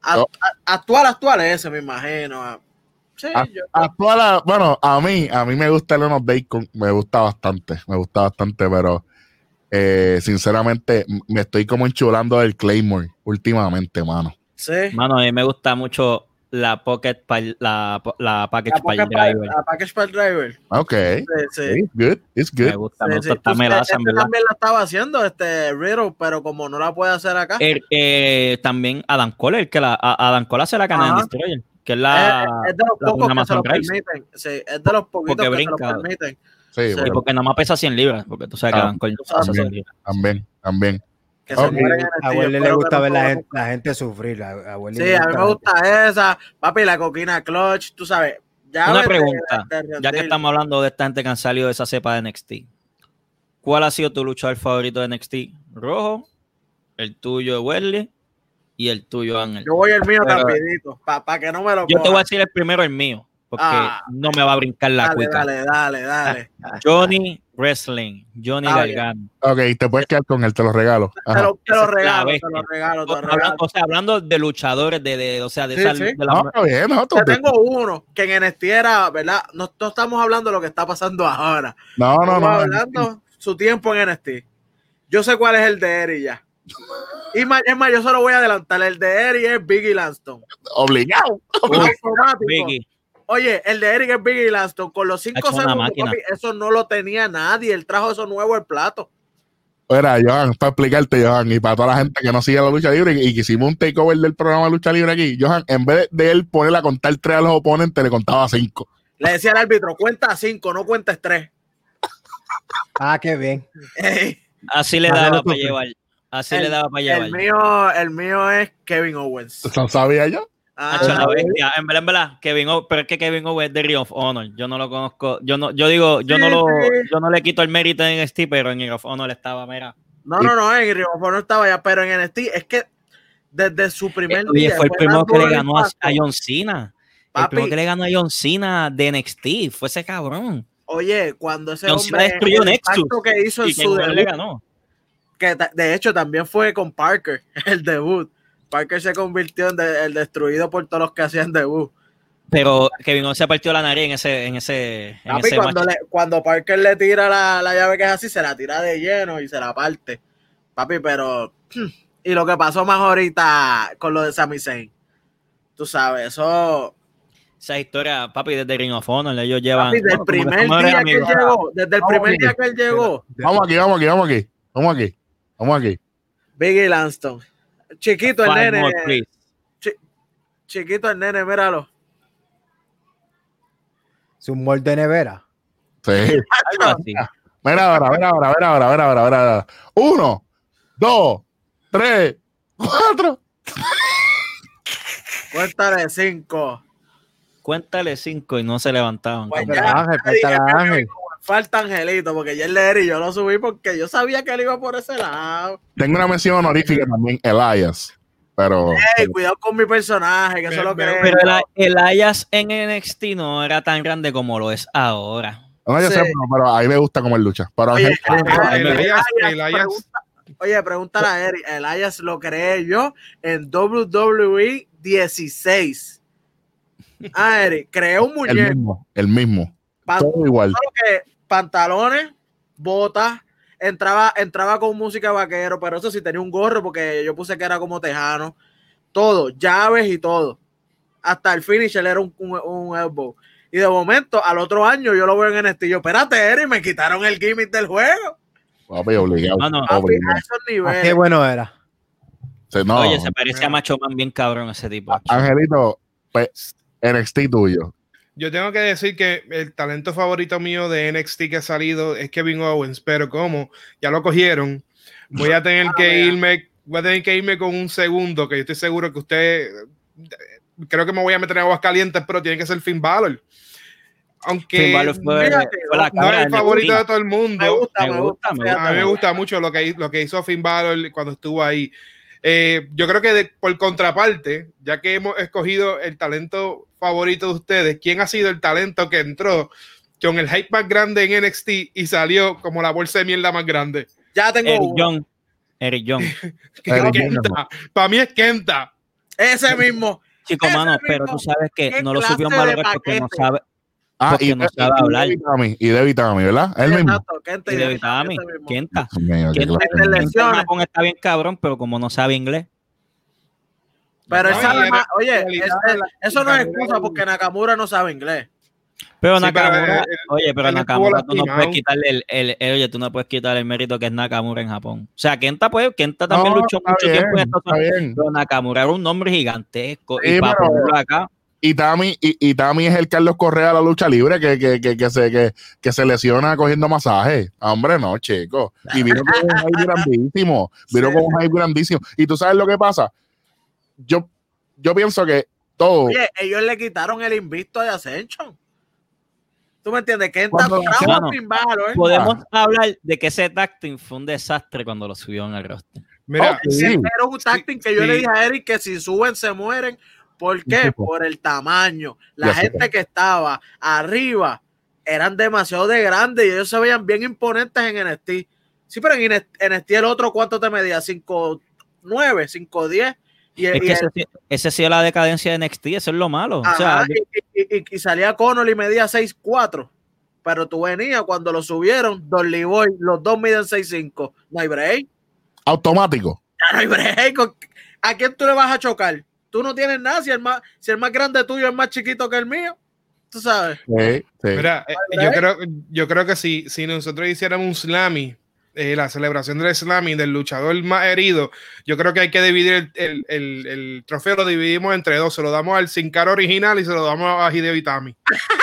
Actual ese, me imagino. Sí, Bueno, a mí me gusta el End of Day, me gusta bastante, pero sinceramente me estoy como enchulando del Claymore últimamente, mano. sí. Mano, a mí me gusta mucho la la Package Pile Driver. La Package Pile Driver. Ok, Sí. it's good. Me gusta Sí. esta Pues, melaza, en verdad. también la estaba haciendo Riddle, pero como no la puede hacer acá. También Adam Cole, Adam Cole hace la cana Ajá. de Destroyer, que es la. es de los la pocos que se Amazon lo Race. permiten. Sí, es de los poquitos Porque que brinca. se lo permiten. Sí, Sí. Y porque nada más pesa 100 libras, porque tú sabes que Ah, Adam Cole no pesa 100 libras. también. Que Ok. se mueren en el A tío. Welly le Espero gusta que ver no la se gente, la gente sufrir. A Welly Sí, le a mí me ver- gusta esa. Papi, la coquina clutch, tú sabes. Una pregunta, de ya que rendir. estamos hablando de esta gente que han salido de esa cepa de NXT, ¿cuál ha sido tu luchador favorito de NXT? Rojo, el tuyo Wesley y el tuyo Ángel. Yo voy el mío Pero- rapidito, para que no me lo Yo te voy a cojan. decir el primero, el mío, porque Ah. no me va a brincar la Dale, cuica. dale. Johnny Wrestling, Johnny Está bien. Gargano. Ok, te puedes quedar con él, te lo regalo. Te Ajá. lo Esa es la regalo, te bestia. lo regalo. O sea, hablando de luchadores, o sea, de Sí, esa, sí. de la- No, está bien, no, Yo tengo uno que en NXT era, ¿verdad? No estamos hablando de lo que está pasando ahora. no. Estamos hablando su tiempo en NXT. Yo sé cuál es el de Eri ya. Es más, yo solo voy a adelantar. El de Eri es Biggie Langston. Obligado. Automático. Biggie. Oye, el de Eric es Biggie Langston con los 5 Ha hecho una segundos, máquina. papi, eso no lo tenía nadie. Él trajo eso nuevo al plato. Mira, Johan, para explicarte, Johan, y para toda la gente que no sigue la lucha libre y que hicimos un takeover del programa de lucha libre aquí, Johan, en vez de él poner a contar 3 a los oponentes, le contaba 5. Le decía al árbitro, cuenta 5, no cuentes 3. Ah, qué bien. Así le Ah, daba no, para tú- llevar. Así le daba para llevar. El mío es Kevin Owens. ¿Eso sabía yo? Ah, Hacho, la bestia. En verdad, pero es que Kevin Owens es de Ring of Honor. Yo no lo conozco. Yo no le quito el mérito en NXT, pero en Ring of Honor estaba, mira. no, en Ring of Honor estaba ya, pero en NXT es que desde su primer Oye, día fue el primero que le dando ganó a impacto. John Cena. El Papi. primero que le ganó a John Cena de NXT. Fue ese cabrón. Oye, cuando ese John Cena hombre destruyó el Nexus. impacto que hizo en Y su Kevin Owens le debut, ganó. que de hecho también fue con Parker, el debut. Parker se convirtió en el destruido por todos los que hacían debut. Pero Kevin Owens se partió la nariz en ese Papi, match. cuando Parker le tira la llave que es así, se la tira de lleno y se la parte. Papi, pero... Y lo que pasó más ahorita con lo de Sami Zayn. Tú sabes, eso... Esa historia, papi, desde Ring of Honor, ellos llevan... Papi, desde el primer día que él llegó, desde el primer día que él llegó, Vamos aquí. Biggie Langston. Chiquito el Five nene. more, please. Chiquito el nene, míralo. Es un molde de nevera. Sí. Algo así. Mira ahora. 1, 2, 3, 4. Cuéntale 5. Cuéntale 5 y no se levantaban. Pues como- ya, Ángel, nadie cuéntale a cambió Ángel. Kevin Owens Falta Angelito, porque ya el de Eric yo lo subí porque yo sabía que él iba por ese lado. Tengo una mención honorífica también, Elias. Pero Ey, cuidado con mi personaje, que eso lo creo. Pero el Elias en NXT no era tan grande como lo es ahora. no, yo Sí. sé, pero a mí me gusta cómo él lucha. Pero Oye, Ángel, pregúntale a Eric. Elias lo creé yo en WWE 16. Ah, Eric, creé un muñeco. el mismo. Pan- Todo igual. solo que pantalones, botas, entraba con música de vaquero, pero eso sí tenía un gorro porque yo puse que era como tejano. Todo, llaves y todo. Hasta el finish él era un elbow. Y de momento, al otro año, yo lo veo en NXT. Yo, espérate, Eric, me quitaron el gimmick del juego. Papi, obligado. No, no. Papi, obligado. a esos Ah, niveles. qué bueno era. No, Oye, se parece a Macho Man bien cabrón ese tipo. Angelito, pues, NXT tuyo. Yo tengo que decir que el talento favorito mío de NXT que ha salido es Kevin Owens, pero como ya lo cogieron, voy a tener que irme con un segundo, que yo estoy seguro que usted, creo que me voy a meter en aguas calientes, pero tiene que ser Finn Balor. Aunque Finn Balor fue fíjate, la no cara es el de favorito NXT. de todo el mundo. Me gusta. A mí me gusta mucho lo que hizo Finn Balor cuando estuvo ahí. Yo creo que por contraparte, ya que hemos escogido el talento favorito de ustedes, ¿quién ha sido el talento que entró con el hype más grande en NXT y salió como la bolsa de mierda más grande? Ya tengo uno. Eric Young. Kenta. Para mí es Kenta. Ese mismo. Chico, Ese mano, mismo. pero tú sabes que ¿Qué no lo clase supieron de valorar porque no paquete? sabe. Y no sabe hablar. Y David Tammy, ¿verdad? Él mismo. Exacto, Kenta Y de David Vitami, ese mismo. Kenta. Dios mío, qué Kenta clase. le- en lesiones. Japón está bien cabrón, pero como no sabe inglés. Pero él No, sabe y más. en Oye, realidad, eso no es la- excusa porque Nakamura no sabe inglés. Pero Sí, Nakamura, pero, oye, pero él Nakamura estuvo tú no puedes lastimado. quitarle oye, tú no puedes quitar el mérito que es Nakamura en Japón. O sea, Kenta también No, luchó está mucho bien, tiempo en Estados está Unidos, bien. pero Nakamura era un nombre gigantesco Sí, y para pero- ponerlo acá, Y Tammy es el Carlos Correa de la lucha libre que se lesiona cogiendo masaje. Hombre, no, chico. Y vino con un hype grandísimo. Vino con un hype grandísimo. Y tú sabes lo que pasa. Yo pienso que todo. Oye, ellos le quitaron el invicto de Ascension. ¿Tú me entiendes? Kenta Cuando- bravo Mano, sin Balor, ¿eh? podemos hablar de que ese tag team fue un desastre cuando lo subieron al roster. Mira, Ok. Sí. Era un tacting que yo sí. le dije a Eric que si suben se mueren. ¿Por qué? Sí. Por el tamaño. La Ya sé. gente que estaba arriba eran demasiado de grandes y ellos se veían bien imponentes en NXT. Sí, pero en NXT el otro, ¿cuánto te medía? 5'9", 5'10". Es que ese ha sido la decadencia de NXT, eso es lo malo. O sea, Ajá, y salía Connor y medía 6'4". Pero tú venías cuando lo subieron, Dolly Boy, los dos miden 6'5". No hay break. Automático. Ya no hay break. ¿A quién tú le vas a chocar? Tú no tienes nada si el más grande tuyo es más chiquito que el mío. Tú sabes. Sí. mira, yo creo que si nosotros hiciéramos un Slammy, la celebración del Slammy del luchador más herido, yo creo que hay que dividir el trofeo, lo dividimos entre dos, se lo damos al Sin Cara original y se lo damos a Hideo Itami.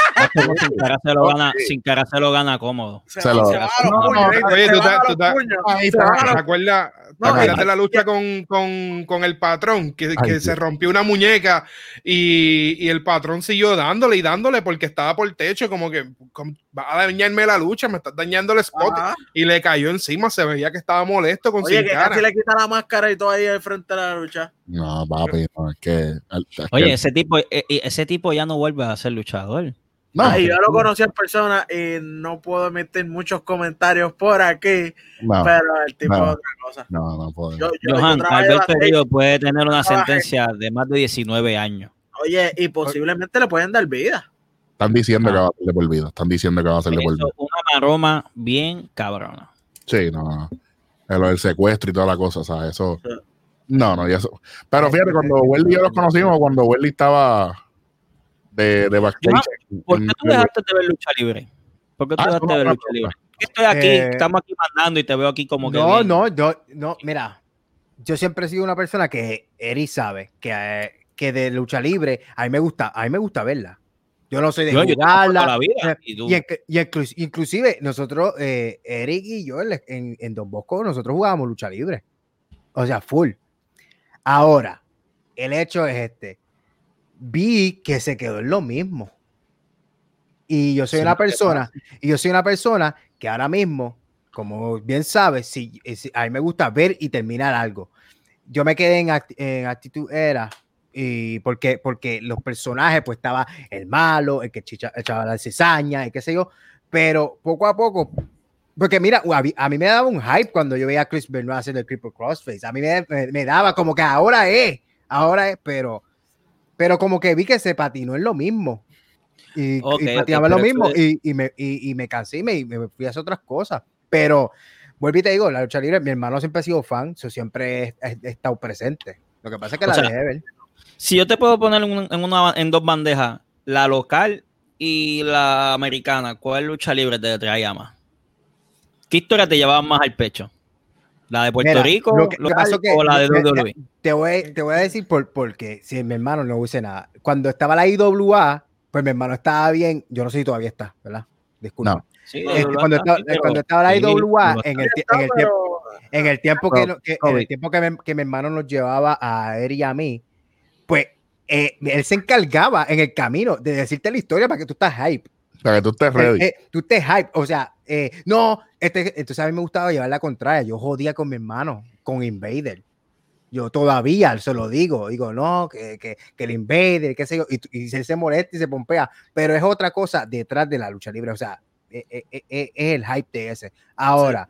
Sin cara se lo gana cómodo. Se lo- va a los No, puños, no, ¿viste? oye, Se tú van a estás- los tú estás- puños. Ahí Se van a está. los- ¿Te acuerdas No, de la lucha con el patrón? Que Ay, se rompió una muñeca y el patrón siguió dándole y dándole porque estaba por el techo, como que va a dañarme la lucha, me estás dañando el spot. Ajá. Y le cayó encima, se veía que estaba molesto con Oye, Sin que Cara. casi le quita la máscara y todo ahí al frente de la lucha. No, papi, no, es que. Oye, ese tipo ya no vuelve a ser luchador. No, Ay, yo lo conocí en persona y no puedo emitir muchos comentarios por aquí, no, pero el tipo no. es otra cosa. no puedo. Yo Johan, trabajé Alberto backstage. Río puede tener una trabajé. sentencia de más de 19 años. Oye, y posiblemente le pueden dar vida. Están diciendo que va a ser de por vida. Están diciendo que va a ser de por vida. Eso, una maroma bien cabrona. Sí, no. Lo del secuestro y toda la cosa, ¿sabes? Eso. Sí. No, y eso. Pero fíjate, cuando Welly y yo los conocimos, cuando Welly estaba de backstage. ¿Por qué tú dejaste de ver lucha libre? ¿Por qué tú dejaste de ver lucha libre? Yo estoy aquí, estamos aquí mandando y te veo aquí como que. No, mira, yo siempre he sido una persona que Eri sabe que de lucha libre a mí me gusta verla. Yo no soy de jugarla. La vida, Inclusive nosotros, Eric y yo en Don Bosco, nosotros jugábamos lucha libre. O sea, full. Ahora, el hecho es vi que se quedó en lo mismo. Y yo soy Sí, una persona, que ahora mismo, como bien sabes, si a mí me gusta ver y terminar algo. Yo me quedé en Actitud Era y porque los personajes, pues estaba el malo, el que echaba la cizaña y qué sé yo, pero poco a poco, porque mira, a mí me daba un hype cuando yo veía a Chris Benoit hacer el Triple Crossface, a mí me daba como que ahora es, pero como que vi que se patinó en lo mismo. Y patinaba lo mismo y me cansé y me fui a hacer otras cosas. Pero vuelvo y te digo, la lucha libre, mi hermano siempre ha sido fan, eso siempre he estado presente. Lo que pasa es que la dejé ver. Si yo te puedo poner en dos bandejas, la local y la americana, ¿cuál lucha libre te traía más? ¿Qué historia te llevaba más al pecho? ¿La de Puerto Rico o la de WWE? Te voy a decir porque si mi hermano no use nada. Cuando estaba la IWA, pues mi hermano estaba bien. Yo no sé si todavía está, ¿verdad? Disculpa. No. Sí, cuando estaba la IWA, en el tiempo que mi hermano nos llevaba a él y a mí, pues él se encargaba en el camino de decirte la historia para que tú estés hype. Para que tú estés ready. Tú estés hype. O sea, entonces a mí me gustaba llevar la contraria. Yo jodía con mi hermano, con Invader. Yo todavía se lo digo, no, que el Invader, qué sé yo, y él se molesta y se pompea, pero es otra cosa detrás de la lucha libre, o sea, es el hype de ese. Ahora,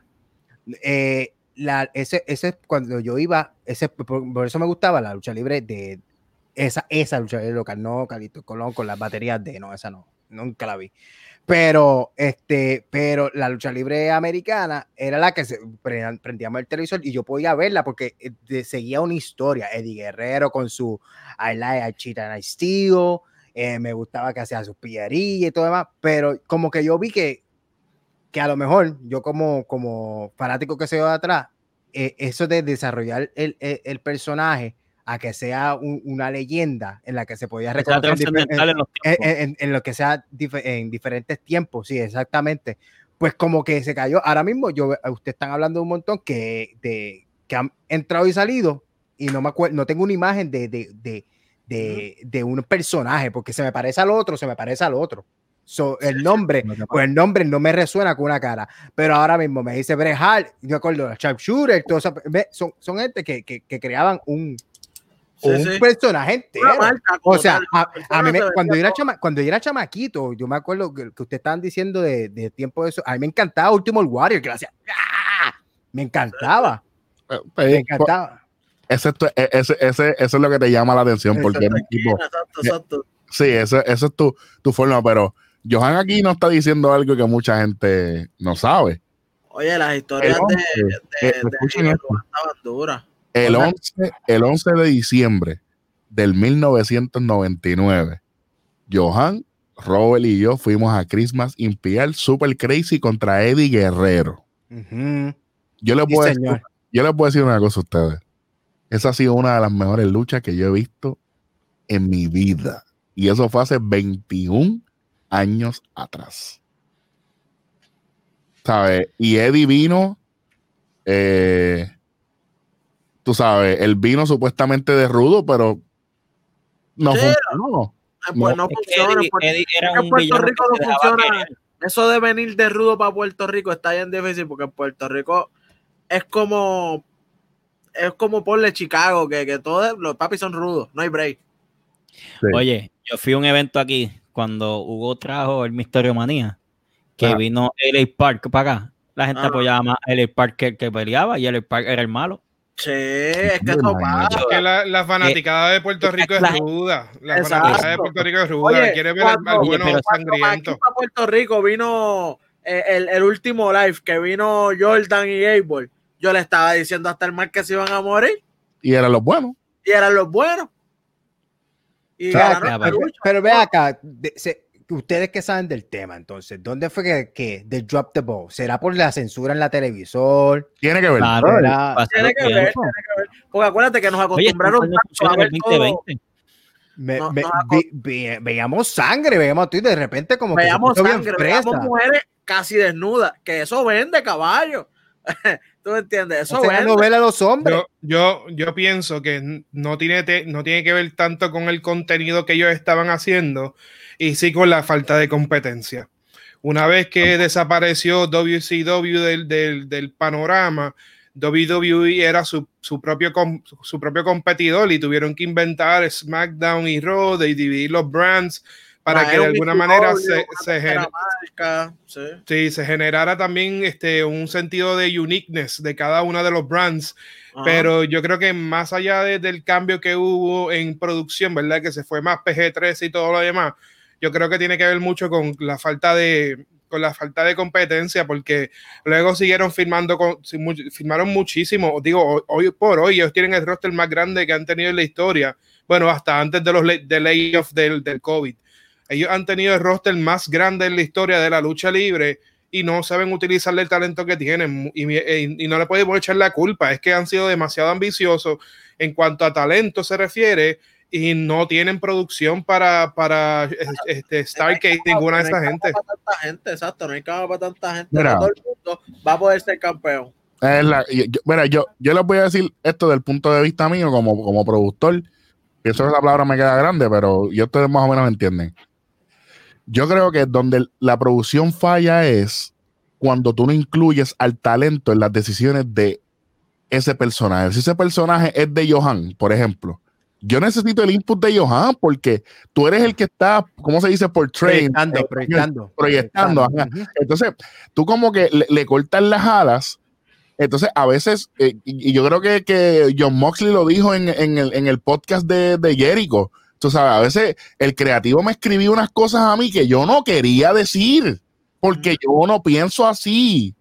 ese es cuando yo iba, por eso me gustaba la lucha libre de esa lucha libre local, no Calito Colón con las baterías no, esa no, nunca la vi. Pero la lucha libre americana era la que prendíamos el televisor y yo podía verla porque seguía una historia. Eddie Guerrero con su I Like Cheetah and I Steal, me gustaba que hacía sus pillerías y todo demás, pero como que yo vi que a lo mejor yo como fanático que se dio de atrás, eso de desarrollar el personaje a que sea una leyenda en la que se podía reconocer en lo que sea en diferentes tiempos, sí, exactamente. Pues como que se cayó. Ahora mismo ustedes están hablando de un montón que han entrado y salido y no me acuerdo, no tengo una imagen de un personaje porque se me parece al otro. El nombre no me resuena con una cara, pero ahora mismo me dice Bret Hart, yo me acuerdo de Sharpshooter, son gente que creaban un personaje entero. O sea, a mí cuando yo era chamaquito, yo me acuerdo que ustedes estaban diciendo de tiempo de eso, a mí me encantaba Ultimate Warrior, que lo hacía, me encantaba. Eso es lo que te llama la atención, porque exacto. Sí, eso es tu forma, pero Johan aquí no está diciendo algo que mucha gente no sabe. Oye, las historias de estaban duras. El 11 de diciembre del 1999, Johan, Robert y yo fuimos a Christmas Imperial Super Crazy contra Eddie Guerrero. Yo les puedo decir una cosa a ustedes. Esa ha sido una de las mejores luchas que yo he visto en mi vida. Y eso fue hace 21 años atrás. ¿Sabes? Y Eddie vino, tú sabes, él vino supuestamente de rudo, pero no funcionó. Pues no funciona. En Puerto Rico no funciona. Eso de venir de rudo para Puerto Rico está bien difícil porque en Puerto Rico es como ponle Chicago, que todos los papis son rudos, no hay break. Sí. Oye, yo fui a un evento aquí cuando Hugo trajo el Misterio Manía, que vino LA Park para acá. La gente apoyaba más a LA Park que peleaba y LA Park era el malo. Sí, es que eso pasa. Es que la fanaticada de Puerto Rico es ruda. La fanaticada de Puerto Rico es ruda. Oye, quiere ver al bueno sangriento. Aquí para Puerto Rico vino el último live que vino Jordan y Abel. Yo le estaba diciendo hasta el mar que se iban a morir. Y eran los buenos. Pero ve acá, ustedes que saben del tema, entonces, ¿dónde fue que de Drop the Ball? ¿Será por la censura en la televisor? Tiene que ver. Claro, tiene que ver. Porque acuérdate que nos acostumbraron a ver todo. Veíamos sangre, veíamos tú y de repente como veíamos sangre, veíamos mujeres casi desnudas, que eso vende, caballo. ¿Tú me entiendes? Eso vende. Novela a los hombres. Yo pienso que no tiene que ver tanto con el contenido que ellos estaban haciendo y sí con la falta de competencia. Una vez que desapareció WCW del panorama, WWE era su propio competidor y tuvieron que inventar SmackDown y Raw y dividir los brands para que de alguna manera se generara también un sentido de uniqueness de cada uno de los brands. Pero yo creo que más allá del cambio que hubo en producción, ¿verdad? Que se fue más PG-13 y todo lo demás, yo creo que tiene que ver mucho con la falta de competencia, porque luego siguieron firmaron muchísimo. Digo, hoy por hoy ellos tienen el roster más grande que han tenido en la historia. Bueno, hasta antes de los layoffs del COVID. Ellos han tenido el roster más grande en la historia de la lucha libre y no saben utilizar el talento que tienen y no le podemos echar la culpa. Es que han sido demasiado ambiciosos en cuanto a talento se refiere y no tienen producción para Starrcade, ninguna de esa gente. Exacto, no hay cama para tanta gente. Mira, no todo el mundo va a poder ser campeón. Yo les voy a decir esto del punto de vista mío como productor. Pienso que esa palabra me queda grande, pero ya ustedes más o menos entienden. Yo creo que donde la producción falla es cuando tú no incluyes al talento en las decisiones de ese personaje. Si ese personaje es de Johan, por ejemplo, yo necesito el input de Johan porque tú eres el que está, ¿cómo se dice? Proyectando. Entonces, tú como que le cortas las alas. Entonces, a veces, y yo creo que Jon Moxley lo dijo en el podcast de Jericho. Tú sabes, a veces el creativo me escribía unas cosas a mí que yo no quería decir, porque yo no pienso así.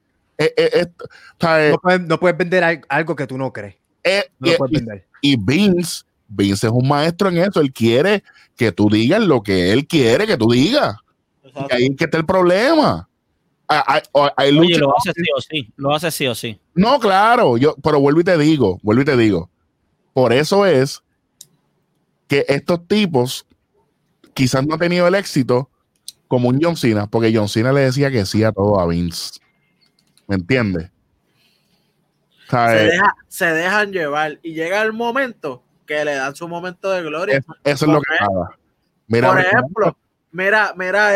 No puedes vender algo que tú no crees. No lo puedes vender. Y Vince es un maestro en eso. Él quiere que tú digas lo que él quiere que tú digas. Y ahí es que está el problema. Oye, lo hace sí o sí. No, claro, pero vuelvo y te digo. Por eso es que estos tipos quizás no han tenido el éxito como un John Cena, porque John Cena le decía que sí a todo a Vince. ¿Me entiendes? Se dejan llevar y llega el momento que le dan su momento de gloria. Eso es lo que pasa. Por ejemplo, mira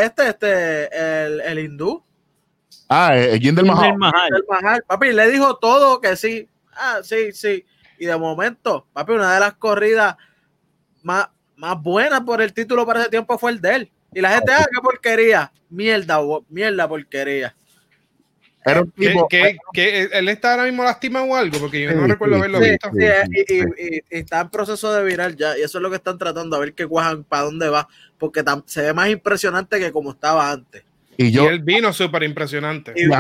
el hindú. El Jinder Mahal. Papi, le dijo todo que sí. Sí. Y de momento, papi, una de las corridas más buenas por el título para ese tiempo fue el de él. Y la gente, qué porquería. Mierda, porquería. Era un tipo, que él está ahora mismo lastimado o algo, porque yo no recuerdo haberlo visto. Y está en proceso de viral ya, y eso es lo que están tratando, a ver qué cuajan, para dónde va, porque se ve más impresionante que como estaba antes. Y él vino súper impresionante. A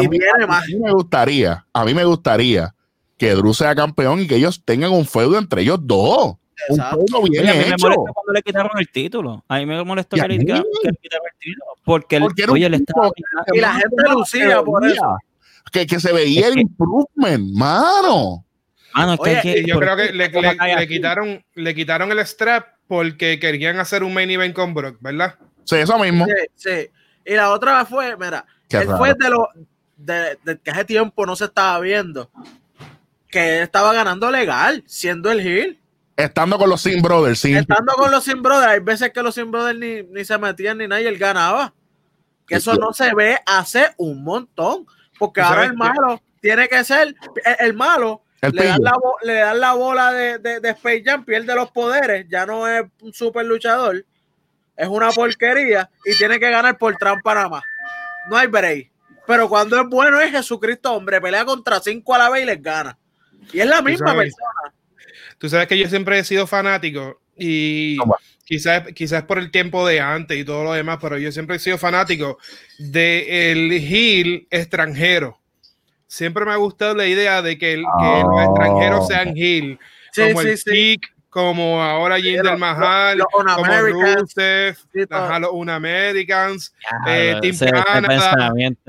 mí me gustaría que Drew sea campeón y que ellos tengan un feudo entre ellos dos. Exacto. Un feudo bien hecho. A mí me molestó cuando le quitaron el título. A mí me molestó que le quitaron el título. Porque él estaba... Y la gente lucía por eso. Que se veía el improvement, mano. Yo creo que le quitaron el strap porque querían hacer un main event con Brock, ¿verdad? Sí, eso mismo. Sí. Y la otra fue, mira, él fue de que hace tiempo no se estaba viendo, que él estaba ganando legal, siendo el heel. Estando con los Sin Brothers. Hay veces que los Sin Brothers ni se metían ni nada y él ganaba. Que eso no se ve hace un montón. Porque ahora el malo tiene que ser el malo. Le dan la bola de Space Jam, pierde los poderes, ya no es un super luchador. Es una porquería y tiene que ganar por trampa nada más. No hay break. Pero cuando es bueno es Jesucristo, hombre, pelea contra 5 a la vez y les gana. Y es la misma persona. Tú sabes que yo siempre he sido fanático y quizás por el tiempo de antes y todo lo demás, pero yo siempre he sido fanático del heel extranjero. Siempre me ha gustado la idea de que los extranjeros sean heel, como el Kick, como ahora Jinder Mahal, como Rusev, los Un-Americans, Team Canada.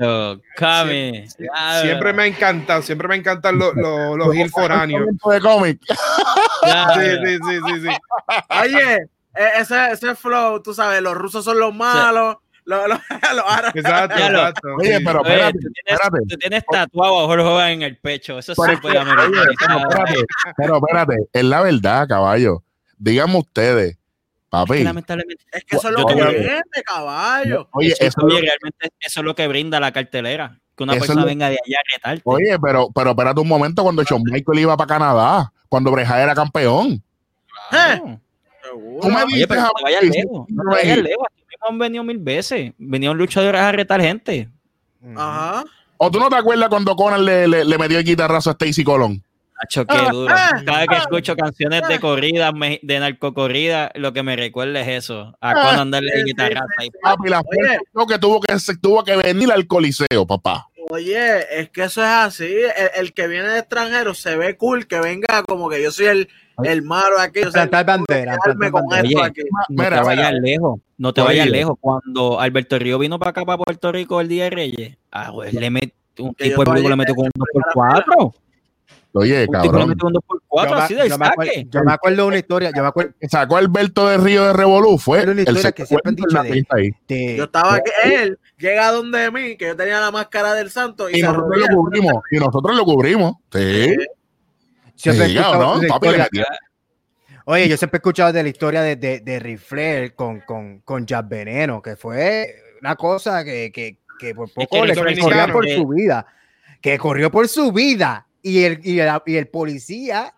Siempre me encantan los heel foráneos. Sí. Oye, ese flow, tú sabes, los rusos son los malos. Los árabes. Exacto. Oye, pero espérate. Tú tienes tatuado a Jorge Hogan en el pecho. Eso sí puede Pero espérate, es la verdad, caballo. Díganme ustedes, Papi. Lamentablemente. Es que eso es Yo lo que tengo- vende, caballo. Oye, Oye, realmente eso es lo que brinda la cartelera. Que una Eso es persona lo- venga de allá a retarte. oye, pero espérate un momento cuando Shawn Michael iba para Canadá, cuando Bret Hart era campeón. Claro. Seguro. Tú me Oye, dices pero no a te vayas mí, lejos. No te vayas lejos. Aquí mismo han venido 1000 veces. Venían luchadores a retar gente. Ajá. ¿O tú no te acuerdas cuando Conan le metió el guitarrazo a Stacy Colón? Hacho, qué duro. Cada vez que escucho canciones de corrida, de narcocorrida, lo que me recuerda es eso. A Conan darle sí, de sí, guitarra. sí, sí. Papi, la Oye. fuerza no, que tuvo que venir al Coliseo, papá. Oye, es que eso es así. El que viene de extranjero se ve cool, que venga como que yo soy el malo aquí. Yo soy el Plantar bandera. quedarme con plantar esto Oye, aquí. No Mira, te vayas lejos. No te Oye. vayas lejos. Cuando Alberto Río vino para acá, para Puerto Rico, el Día de Reyes, güey, le metió un Que tipo yo de público, le vaya metió con un a 2x4. Oye, Un tipo le cabrón. metió con un 2x4, así del saque. Yo me acuerdo de una historia. Yo me acuerdo Sacó a Alberto de Río de Revolú, fue Era una historia que siempre han dicho de- ahí. de- Yo estaba aquí, él llega donde mí, que yo tenía la máscara del santo y Y se nosotros arrodilla. lo cubrimos. Y nosotros lo cubrimos. Sí. siempre he Sí, escuchado ¿no? de la Papi, le historia. metió. Oye, yo siempre he escuchado de la historia de Ric Flair con Jack Veneno, que fue una cosa que por poco que le Ric Flair corría dominicano. por su vida. Que corrió por su vida. Y el policía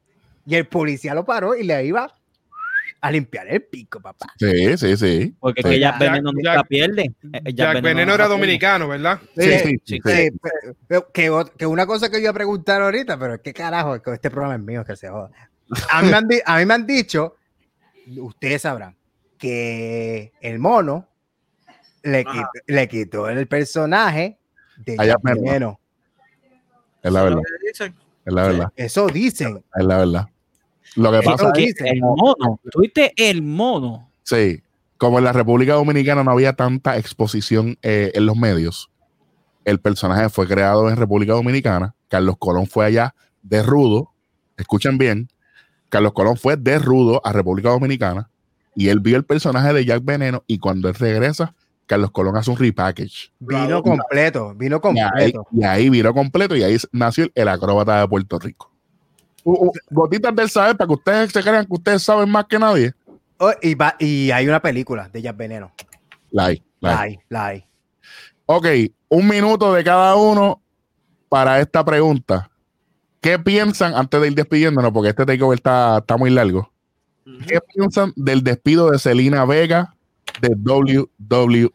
lo paró y le iba a limpiar el pico, papá. Sí, sí, sí. Porque Sí. que Jack Jack- Veneno nunca Jack- pierde. Jack Veneno era dominicano, ¿verdad? Sí, sí, sí, sí. sí. Que una cosa que yo iba a preguntar ahorita, pero qué carajo, que este programa es mío, que se joda. A mí me han dicho, ustedes sabrán, que el mono le quitó el personaje de A Jack Jack Veneno. Veneno. Es la Eso es verdad. lo que dicen. Es la verdad. Eso dicen. Es la verdad. Lo que pasa que- es dicen. El mono. ¿Tuviste el mono? sí, como en la República Dominicana no había tanta exposición en los medios, el personaje fue creado en República Dominicana. Carlos Colón fue allá de rudo. Escuchen bien. Carlos Colón fue de rudo a República Dominicana y él vio el personaje de Jack Veneno y cuando él regresa, Carlos Colón hace un repackage. Vino completo. Y ahí vino completo y ahí nació el acróbata de Puerto Rico. Gotitas del saber para que ustedes se crean que ustedes saben más que nadie. Oh, y hay una película de Jack Veneno. La hay. La hay. Ok, 1 minuto de cada uno para esta pregunta. ¿Qué piensan, antes de ir despidiéndonos, porque este takeover está muy largo? ¿Qué piensan del despido de Zelina Vega de WWE?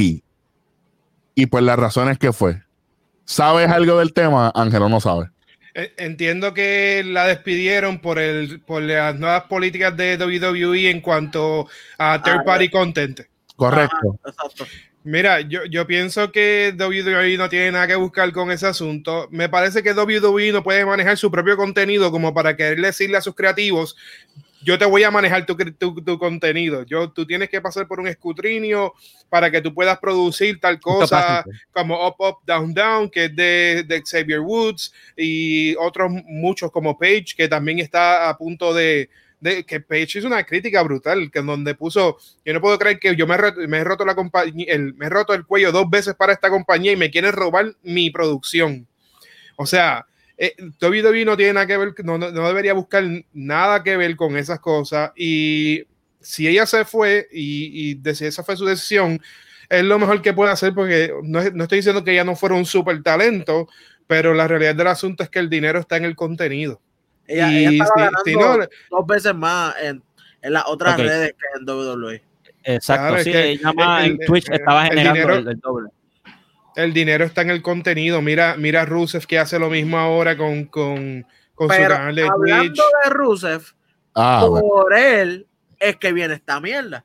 Y pues las razones que fue. ¿Sabes algo del tema, Ángel, o no sabes? Entiendo que la despidieron por las nuevas políticas de WWE en cuanto a third party content. Correcto. Ajá, exacto. Mira, yo pienso que WWE no tiene nada que buscar con ese asunto. Me parece que WWE no puede manejar su propio contenido como para querer decirle a sus creativos, yo te voy a manejar tu contenido. Tú tienes que pasar por un escrutinio para que tú puedas producir tal cosa como Up, Up, Down, Down, que es de Xavier Woods, y otros muchos como Page, que también está a punto de que Page hizo una crítica brutal, que en donde puso, yo no puedo creer que yo me he roto la compañía, me he roto el cuello 2 veces para esta compañía y me quieren robar mi producción. O sea, WWE no tiene nada que ver, no debería buscar nada que ver con esas cosas, y si ella se fue y esa fue su decisión, es lo mejor que puede hacer, porque no estoy diciendo que ella no fuera un super talento, pero la realidad del asunto es que el dinero está en el contenido. Ella estaba ganando 2 veces más en las otras redes que en WWE. Exacto, Claro, sí, es que ella más en Twitch estaba generando el doble. El dinero está en el contenido. Mira Rusev, que hace lo mismo ahora con su canal de Twitch. Hablando de Rusev, por él es que viene esta mierda.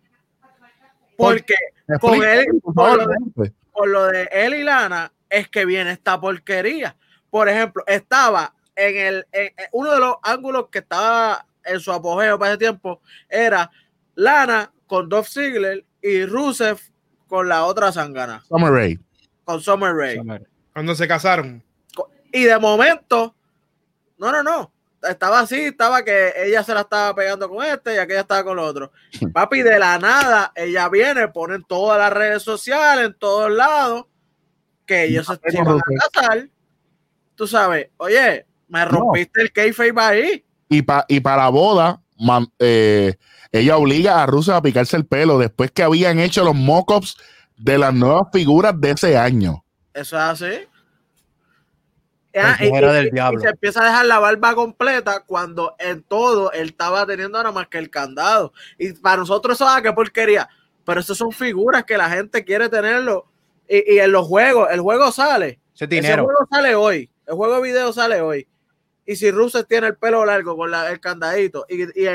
Porque con él, por lo de él y Lana, es que viene esta porquería. Por ejemplo, estaba en uno de los ángulos que estaba en su apogeo para ese tiempo, era Lana con Dolph Ziggler y Rusev con la otra zángana. Summer Rae. Con Summer Rae. Cuando se casaron. Y de momento, no. Estaba así, estaba que ella se la estaba pegando con este y aquella estaba con el otro. Papi, de la nada, ella viene, pone en todas las redes sociales, en todos lados, que ellos se iban a casar. Tú sabes, oye, me rompiste el kayfabe ahí. Y para la boda, ella obliga a Rusev a picarse el pelo después que habían hecho los mock-ups de las nuevas figuras de ese año. Eso es así. Del Y diablo. se empieza a dejar la barba completa cuando en todo él estaba teniendo nada más que el candado. Y para nosotros eso, qué porquería. Pero eso son figuras que la gente quiere tenerlo. Y en los juegos, el juego sale. Ese Ese dinero. juego sale hoy. El juego de video sale hoy. Y si Rusev tiene el pelo largo con el candadito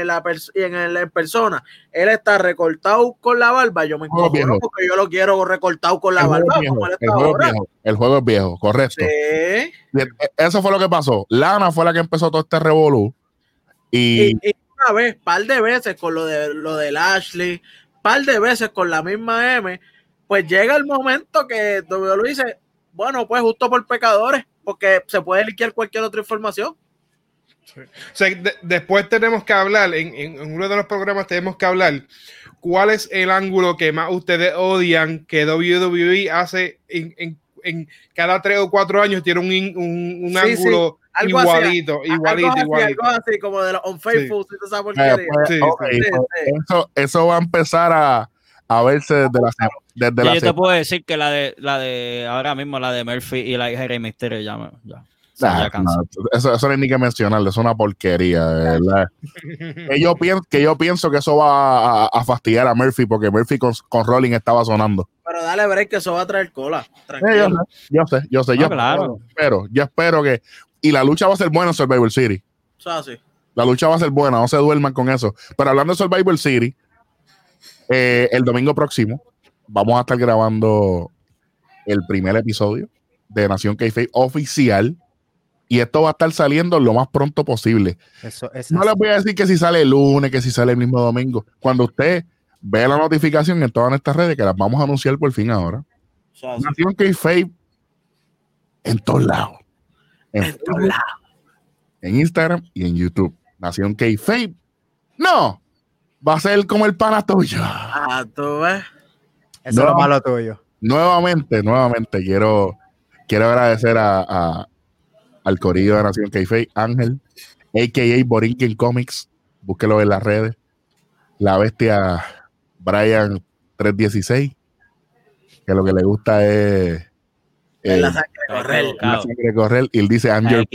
en persona, él está recortado con la barba, yo me encojono porque yo lo quiero recortado con la barba. El juego es viejo, correcto. Sí. Eso fue lo que pasó. Lana fue la que empezó todo este revolú. Y una vez, par de veces con lo de Lashley, par de veces con la misma M, pues llega el momento que WWE dice, bueno, pues justo por pecadores, porque se puede liquear cualquier otra información. Sí. O sea, después tenemos que hablar, en uno de los programas tenemos que hablar cuál es el ángulo que más ustedes odian que WWE hace en cada 3 o 4 años, tiene un Sí, ángulo algo igualito. Algo así como de los Unfaithful, si tú sabes por qué. Eso va a empezar a verse desde la yo te puedo decir que la de ahora mismo, la de Murphy y la hija de Rey Mysterio ya cansa. Eso no hay ni que mencionarlo, es una porquería, de verdad. que yo pienso que eso va a fastidiar a Murphy, porque Murphy con Rolling estaba sonando. Pero dale break, que eso va a traer cola. Tranquilo. Yo sé. Claro. Yo espero que. Y la lucha va a ser buena en Survivor City. Eso es así. La lucha va a ser buena, no se duerman con eso. Pero hablando de Survivor City, el domingo próximo vamos a estar grabando el primer episodio de Nación Kayfabe oficial. Y esto va a estar saliendo lo más pronto posible. No les voy a decir que si sale el lunes, que si sale el mismo domingo. Cuando usted vea la notificación en todas nuestras redes, que las vamos a anunciar por fin ahora. Nación Kayfabe en todos lados. En todos lados. En Instagram y en YouTube. Nación Kayfabe. No. Va a ser como el pana tuyo. Tú ves. Eso es lo malo tuyo. Nuevamente quiero agradecer al corillo de Nación Kayfabe, Ángel, a.k.a. Borinquen Comics, búsquelo en las redes, la bestia Brian 316, que lo que le gusta es la sangre correr. Y él dice Angel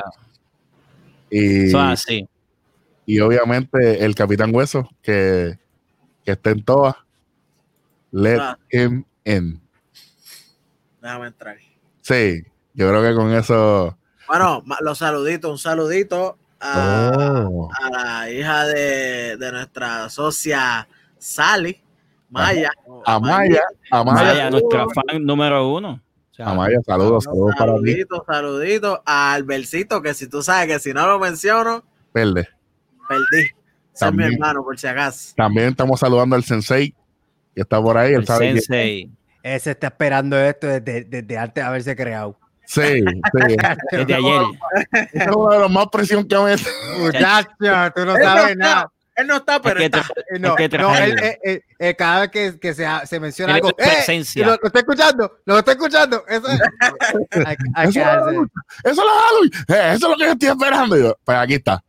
y obviamente el Capitán Hueso, que está en todas. Let him in. Déjame entrar. Sí, yo creo que con eso. Bueno, un saludito a la hija de nuestra socia Sally, Maya. A Maya, nuestra fan número 1. O sea, a Maya, saludos para ti. Saluditos a Albercito, que si tú sabes que si no lo menciono, perdí. Ese es mi hermano, por si acaso. También estamos saludando al Sensei, que está por ahí. El Sensei. Ese está esperando esto desde antes de haberse creado. Sí. Desde ayer. Es uno de los más presión que me. Muchacho, tú no sabes nada. Él no está, pero cada vez que se menciona algo, presencia. ¿lo está escuchando? ¿Lo está escuchando? Eso es Eso es lo que yo estoy esperando. Yo, pues aquí está.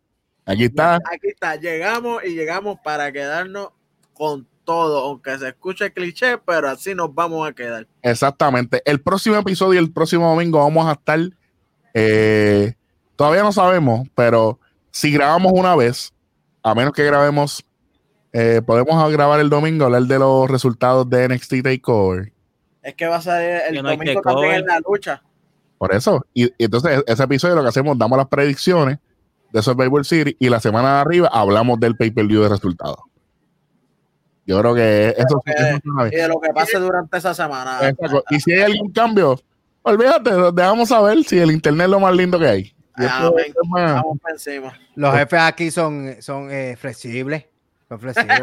Llegamos para quedarnos con todo, aunque se escuche cliché, pero así nos vamos a quedar. Exactamente. El próximo episodio, el próximo domingo, vamos a estar. Todavía no sabemos, pero si grabamos una vez, a menos que grabemos, podemos grabar el domingo, hablar de los resultados de NXT TakeOver. Es que va a salir el domingo también en la lucha. Por eso. Y entonces, ese episodio lo que hacemos, damos las predicciones de Survivor City y la semana de arriba hablamos del pay-per-view de resultados. Yo creo que eso y de lo que pase durante esa semana. Exacto. Y si hay algún cambio, olvídate, dejamos saber si el internet es lo más lindo que hay. Vamos por encima. Los jefes aquí son flexibles. Son flexibles.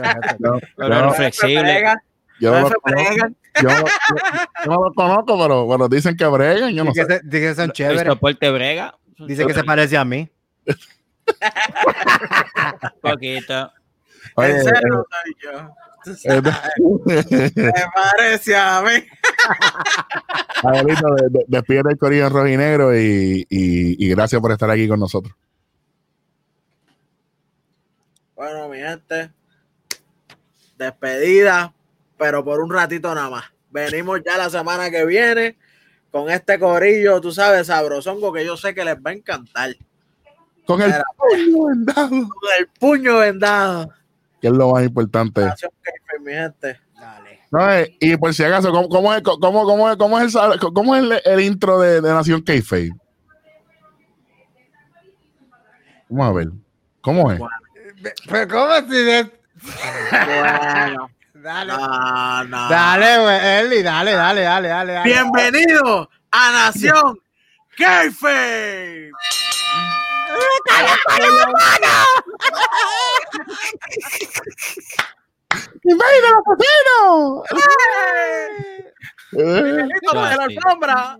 Yo no los conozco, pero dicen que bregan. Yo no sé. Dicen que son chéveres. Brega. Dicen que se parece a mí. Poquito. Oye, ¿en serio soy yo? Me parece a mí. Abuelito, despídete el corillo en rojo y negro y gracias por estar aquí con nosotros. Bueno, mi gente, despedida, pero por un ratito nada más. Venimos ya la semana que viene con este corillo, tú sabes, sabrosongo, que yo sé que les va a encantar. Con el Mira, puño vendado. con el puño vendado. Que es lo más importante. Nación Kayfabe, mi gente. Dale. No, y por si acaso, ¿cómo es el intro de Nación Kayfabe? Vamos a ver. ¿Cómo es? Pero ¿cómo si de... Bueno, Dale. no. Dale, güey, Eli, dale. Bienvenido a Nación Kayfabe. ¡Bienvenido, Potino! Bienvenido para la alfombra.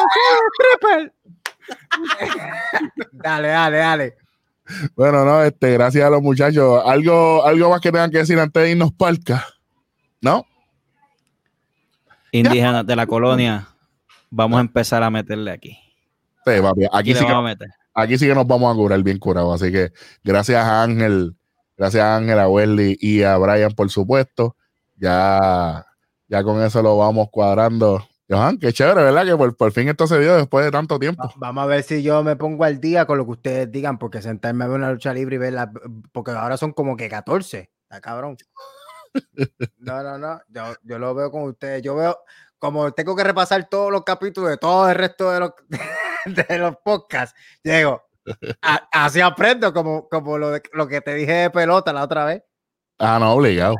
Dale. Bueno, no, gracias a los muchachos. ¿Algo más que tengan que decir antes de irnos palca? ¿No? Indígenas de la colonia, vamos a empezar a meterle aquí. Sí, papi, Aquí le vamos a meter. aquí sí que nos vamos a curar bien curados. Así que gracias a Ángel, a Welly y a Brian, por supuesto. Ya con eso lo vamos cuadrando. Johan, qué chévere, ¿verdad? Que por fin esto se dio después de tanto tiempo. Vamos a ver si yo me pongo al día con lo que ustedes digan, porque sentarme a ver una lucha libre y verla, porque ahora son como que 14. Está cabrón. No. Yo lo veo con ustedes. Yo veo, como tengo que repasar todos los capítulos de todo el resto de los podcasts, llego. Así aprendo, como lo que te dije de pelota la otra vez. Ah, no, obligado.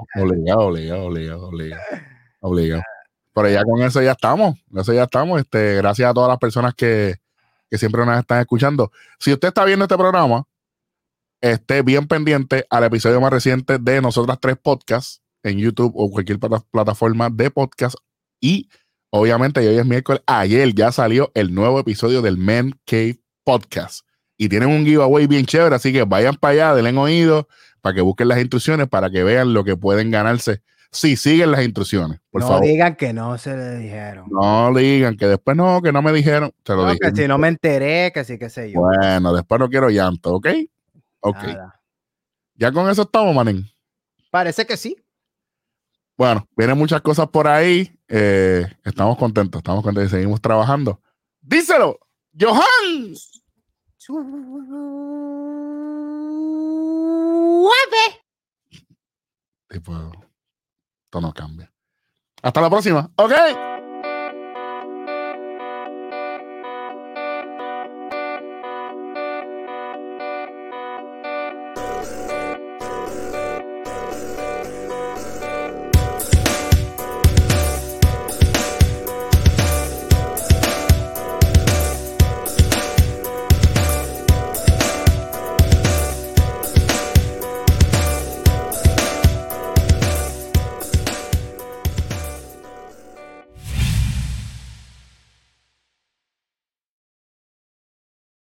Pero ya con eso ya estamos. Gracias a todas las personas que siempre nos están escuchando. Si usted está viendo este programa, esté bien pendiente al episodio más reciente de Nosotras Tres Podcasts en YouTube o cualquier plataforma de podcast. Y obviamente hoy es miércoles. Ayer ya salió el nuevo episodio del Man Cave Podcast. Y tienen un giveaway bien chévere, así que vayan para allá, denle oído para que busquen las instrucciones, para que vean lo que pueden ganarse si siguen las instrucciones. Por favor. No digan que no se le dijeron. No digan que después que no me dijeron. Te lo dije. Que si no me enteré, que sí, qué sé yo. Bueno, después no quiero llanto, ¿ok? Ok. Nada. Ya con eso estamos, manín. Parece que sí. Bueno, vienen muchas cosas por ahí. Estamos contentos y seguimos trabajando. ¡Díselo, Johan! Tipo, esto no cambia. Hasta la próxima, ¿ok?